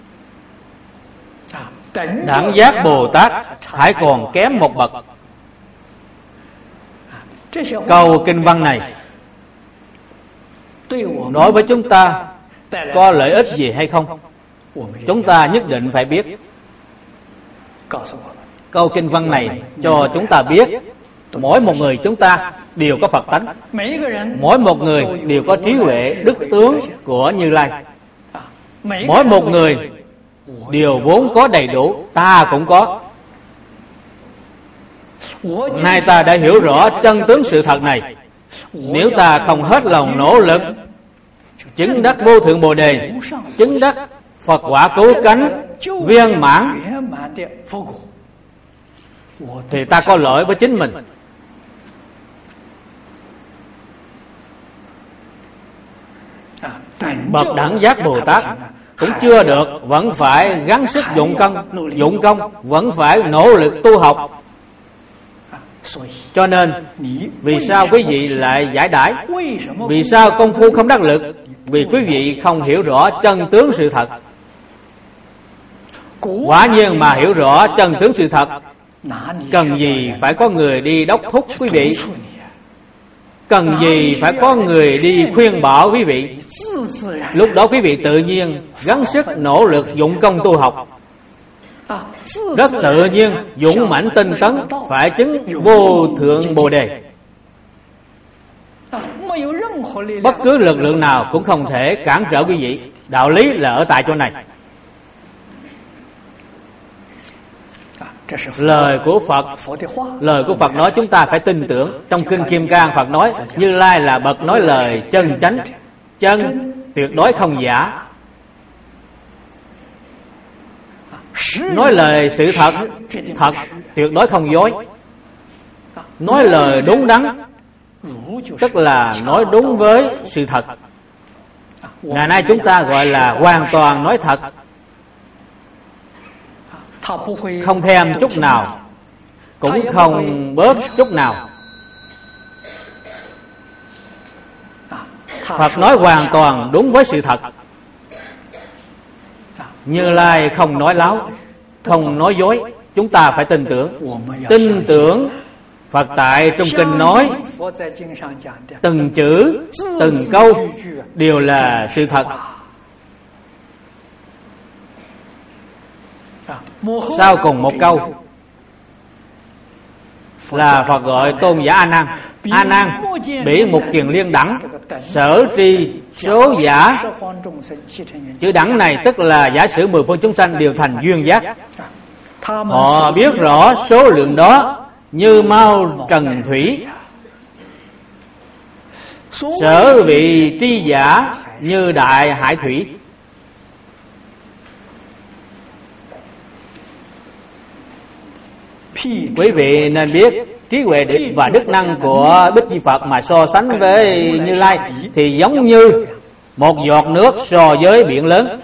Đẳng giác Bồ Tát hãy còn kém một bậc. Câu kinh văn này nói với chúng ta có lợi ích gì hay không, chúng ta nhất định phải biết. Câu kinh văn này cho chúng ta biết mỗi một người chúng ta đều có Phật tánh, mỗi một người đều có trí huệ đức tướng của Như Lai, mỗi một người đều vốn có đầy đủ, ta cũng có. Nay ta đã hiểu rõ chân tướng sự thật này. Nếu ta không hết lòng nỗ lực chứng đắc vô thượng Bồ Đề, chứng đắc Phật quả cứu cánh viên mãn, thì ta có lỗi với chính mình. Bậc đẳng giác Bồ Tát cũng chưa được, vẫn phải gắng sức dụng công, vẫn phải nỗ lực tu học. Cho nên vì sao quý vị lại giải đãi? Vì sao công phu không đắc lực? Vì quý vị không hiểu rõ chân tướng sự thật. Quả nhiên mà hiểu rõ chân tướng sự thật, cần gì phải có người đi đốc thúc quý vị, cần gì phải có người đi khuyên bảo quý vị. Lúc đó quý vị tự nhiên gắng sức nỗ lực dụng công tu học, rất tự nhiên dũng mãnh tinh tấn, phải chứng vô thượng Bồ Đề. Bất cứ lực lượng nào cũng không thể cản trở quý vị. Đạo lý là ở tại chỗ này. Lời của Phật nói chúng ta phải tin tưởng. Trong kinh Kim Cang Phật nói Như Lai là bậc nói lời chân chánh, chân tuyệt đối không giả, nói lời sự thật, thật tuyệt đối không dối, nói lời đúng đắn, tức là nói đúng với sự thật. Ngày nay chúng ta gọi là hoàn toàn nói thật, không thêm chút nào, cũng không bớt chút nào. Phật nói hoàn toàn đúng với sự thật. Như Lai không nói láo, không nói dối. Chúng ta phải tin tưởng. Tin tưởng Phật tại trong kinh nói từng chữ, từng câu đều là sự thật. Sau cùng một câu là Phật gọi tôn giả A Nan. A Nan bị Mục Kiền Liên đẳng, sở tri số giả. Chữ đẳng này tức là giả sử mười phương chúng sanh đều thành duyên giác. Họ biết rõ số lượng đó như mau trần thủy, sở vị tri giả như đại hải thủy. Quý vị nên biết trí huệ và đức năng của Bích Chi Phật mà so sánh với Như Lai thì giống như một giọt nước so với biển lớn.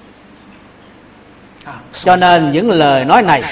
Cho nên những lời nói này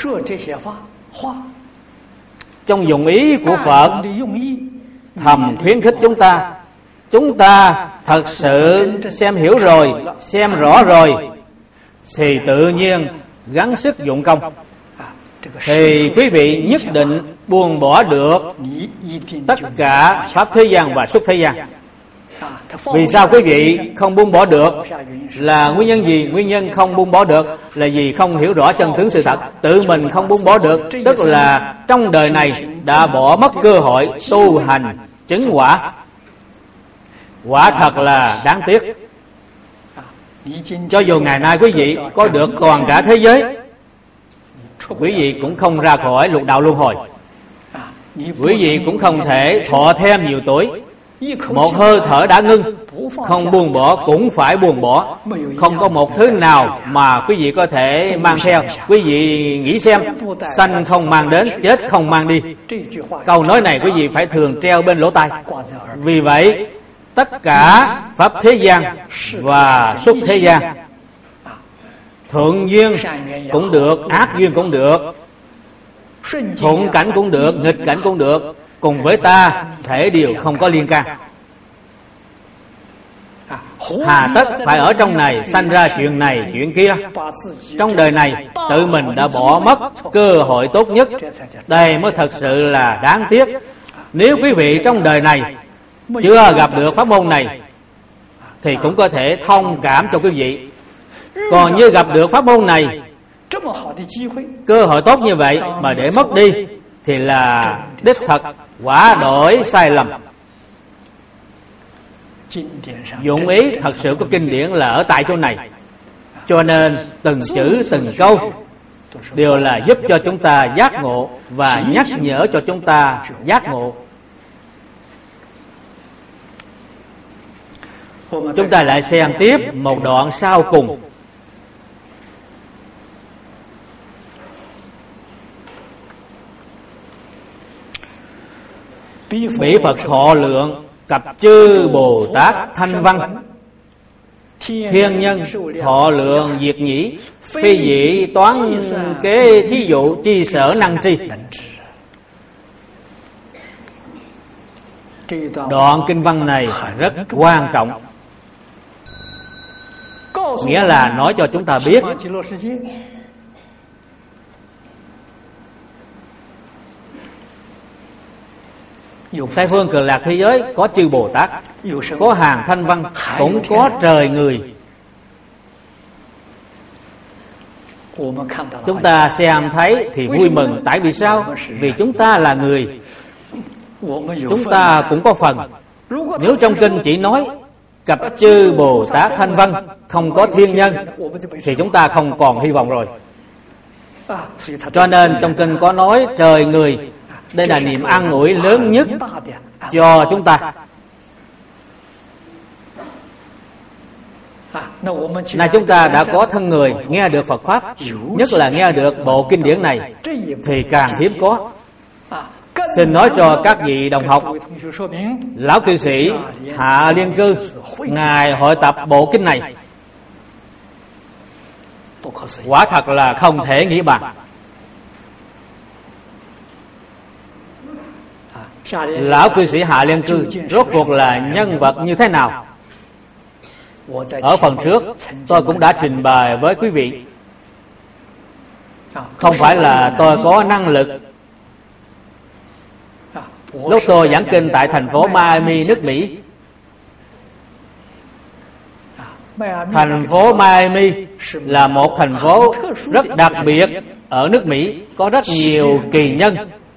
trong dụng ý của Phật thầm khuyến khích chúng ta thật sự xem hiểu rồi, xem rõ rồi thì tự nhiên gắng sức dụng công, thì quý vị nhất định buông bỏ được tất cả pháp thế gian và xuất thế gian. Vì sao quý vị không buông bỏ được? Là nguyên nhân gì? Nguyên nhân không buông bỏ được là vì không hiểu rõ chân tướng sự thật. Tự mình không buông bỏ được, tức là trong đời này đã bỏ mất cơ hội tu hành chứng quả. Quả thật là đáng tiếc. Cho dù ngày nay quý vị có được toàn cả thế giới, quý vị cũng không ra khỏi lục đạo luân hồi. Quý vị cũng không thể thọ thêm nhiều tuổi. Một hơi thở đã ngưng, không buông bỏ cũng phải buông bỏ. Không có một thứ nào mà quý vị có thể mang theo. Quý vị nghĩ xem, sanh không mang đến, chết không mang đi. Câu nói này quý vị phải thường treo bên lỗ tai. Vì vậy, tất cả pháp thế gian và xuất thế gian, thuận duyên cũng được, ác duyên cũng được, thuận cảnh cũng được, nghịch cảnh cũng được, cùng với ta thể đều không có liên can. Hà tất phải ở trong này sanh ra chuyện này chuyện kia. Trong đời này tự mình đã bỏ mất cơ hội tốt nhất. Đây mới thật sự là đáng tiếc. Nếu quý vị trong đời này chưa gặp được pháp môn này thì cũng có thể thông cảm cho quý vị. Còn như gặp được pháp môn này, cơ hội tốt như vậy mà để mất đi thì là đích thật quả đổi sai lầm. Dụng ý thật sự của kinh điển là ở tại chỗ này. Cho nên từng chữ từng câu đều là giúp cho chúng ta giác ngộ và nhắc nhở cho chúng ta giác ngộ. Chúng ta lại xem tiếp một đoạn sau cùng. Bỉ Phật thọ lượng cặp chư Bồ Tát thanh văn, thiên nhân thọ lượng diệt nhĩ, phi dị toán kế thí dụ chi sở năng tri. Đoạn kinh văn này rất quan trọng, nghĩa là nói cho chúng ta biết Tây phương Cực Lạc thế giới có chư Bồ Tát, có hàng thanh văn, cũng có trời người. Chúng ta xem thấy thì vui mừng. Tại vì sao? Vì chúng ta là người, chúng ta cũng có phần. Nếu trong kinh chỉ nói cặp chư Bồ Tát thanh văn, không có thiên nhân, thì chúng ta không còn hy vọng rồi. Cho nên trong kinh có nói trời người. Đây là niềm an ủi lớn nhất cho chúng ta. Này chúng ta đã có thân người nghe được Phật Pháp, nhất là nghe được bộ kinh điển này, thì càng hiếm có. Xin nói cho các vị đồng học, lão cư sĩ Hạ Liên Cư, ngài hội tập bộ kinh này, quả thật là không thể nghĩ bàn. Lão cư sĩ Hạ Liên Cư rốt cuộc là nhân vật như thế nào? Ở phần trước tôi cũng đã trình bày với quý vị. Không phải là tôi có năng lực. Lúc tôi giảng kinh tại thành phố Miami, nước Mỹ, thành phố Miami là một thành phố rất đặc biệt ở nước Mỹ, có rất nhiều kỳ nhân.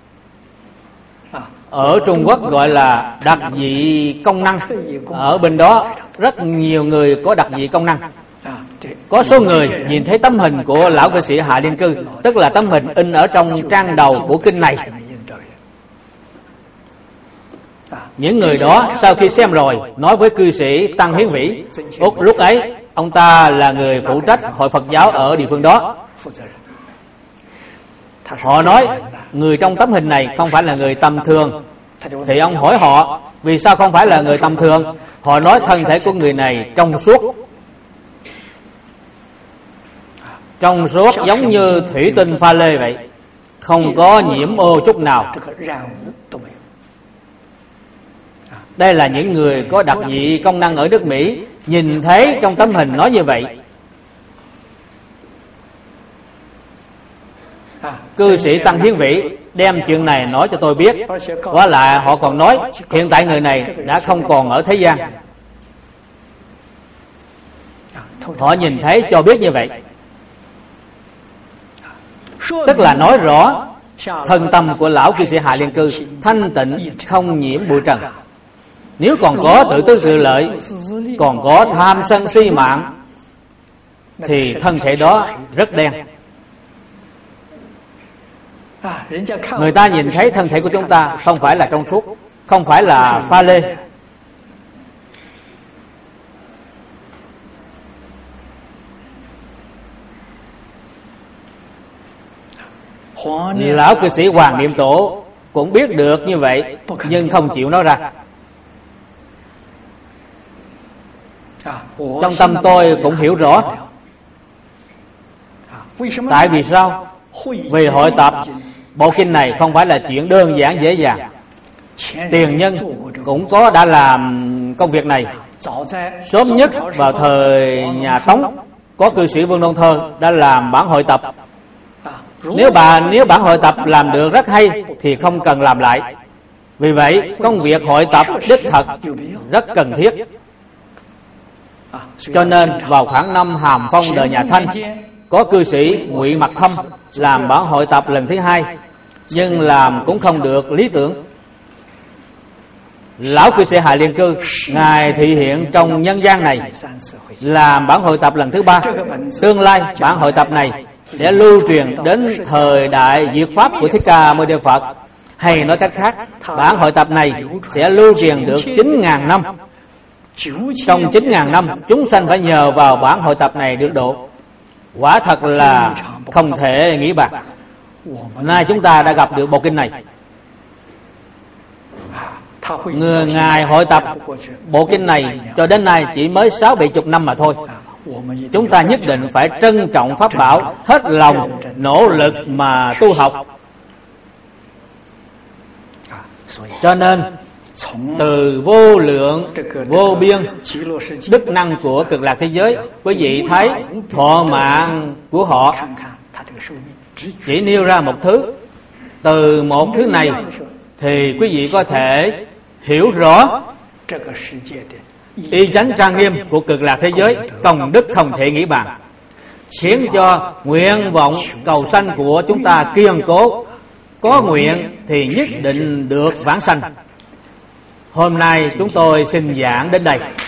Ở Trung Quốc gọi là đặc dị công năng. Ở bên đó rất nhiều người có đặc dị công năng. Có số người nhìn thấy tấm hình của lão cư sĩ Hạ Liên Cư, tức là tấm hình in ở trong trang đầu của kinh này. Những người đó sau khi xem rồi nói với cư sĩ Tăng Hiến Vĩ, lúc ấy ông ta là người phụ trách hội Phật giáo ở địa phương đó. Họ nói người trong tấm hình này không phải là người tầm thường. Thì ông hỏi họ vì sao không phải là người tầm thường. Họ nói thân thể của người này trong suốt, trong suốt giống như thủy tinh pha lê vậy, không có nhiễm ô chút nào. Đây là những người có đặc dị công năng ở nước Mỹ, nhìn thấy trong tấm hình nói như vậy. Cư sĩ Tăng Hiến Vĩ đem chuyện này nói cho tôi biết. Quả lại họ còn nói hiện tại người này đã không còn ở thế gian. Họ nhìn thấy cho biết như vậy. Tức là nói rõ thân tâm của lão cư sĩ Hạ Liên Cư thanh tịnh, không nhiễm bụi trần. Nếu còn có tự tư tự lợi, còn có tham sân si mạng, thì thân thể đó rất đen. Người ta nhìn thấy thân thể của chúng ta không phải là trong suốt, không phải là pha lê. Lão cư sĩ Hoàng Niệm Tổ cũng biết được như vậy, nhưng không chịu nói ra. Trong tâm tôi cũng hiểu rõ. Tại vì sao? Vì hội tập bộ kinh này không phải là chuyện đơn giản dễ dàng. Tiền nhân cũng đã làm công việc này. Sớm nhất vào thời nhà Tống, có cư sĩ Vương Đông Thơ đã làm bản hội tập. Nếu bản hội tập làm được rất hay thì không cần làm lại. Vì vậy công việc hội tập đích thật rất cần thiết. Cho nên vào khoảng năm Hàm Phong đời nhà Thanh, có cư sĩ Ngụy Mặc Thâm làm bản hội tập lần thứ 2, nhưng làm cũng không được lý tưởng. Lão cư sĩ Hạ Liên Cư, ngài thị hiện trong nhân gian này, làm bản hội tập lần thứ 3. Tương lai bản hội tập này sẽ lưu truyền đến thời đại diệt pháp của Thích Ca Mâu Ni Phật. Hay nói cách khác, bản hội tập này sẽ lưu truyền được 9.000 năm. Trong 9.000 năm, chúng sanh phải nhờ vào bản hội tập này được độ. Quả thật là không thể nghĩ bạc. Nay chúng ta đã gặp được bộ kinh này. Ngài hội tập bộ kinh này cho đến nay chỉ mới 60-70 năm mà thôi. Chúng ta nhất định phải trân trọng pháp bảo, hết lòng nỗ lực mà tu học. Cho nên từ vô lượng vô biên đức năng của Cực Lạc thế giới, quý vị thấy thọ mạng của họ chỉ nêu ra một thứ. Từ một thứ này thì quý vị có thể hiểu rõ y chánh trang nghiêm của Cực Lạc thế giới, công đức không thể nghĩ bàn, khiến cho nguyện vọng cầu sanh của chúng ta kiên cố. Có nguyện thì nhất định được vãng sanh. Hôm nay chúng tôi xin giảng đến đây.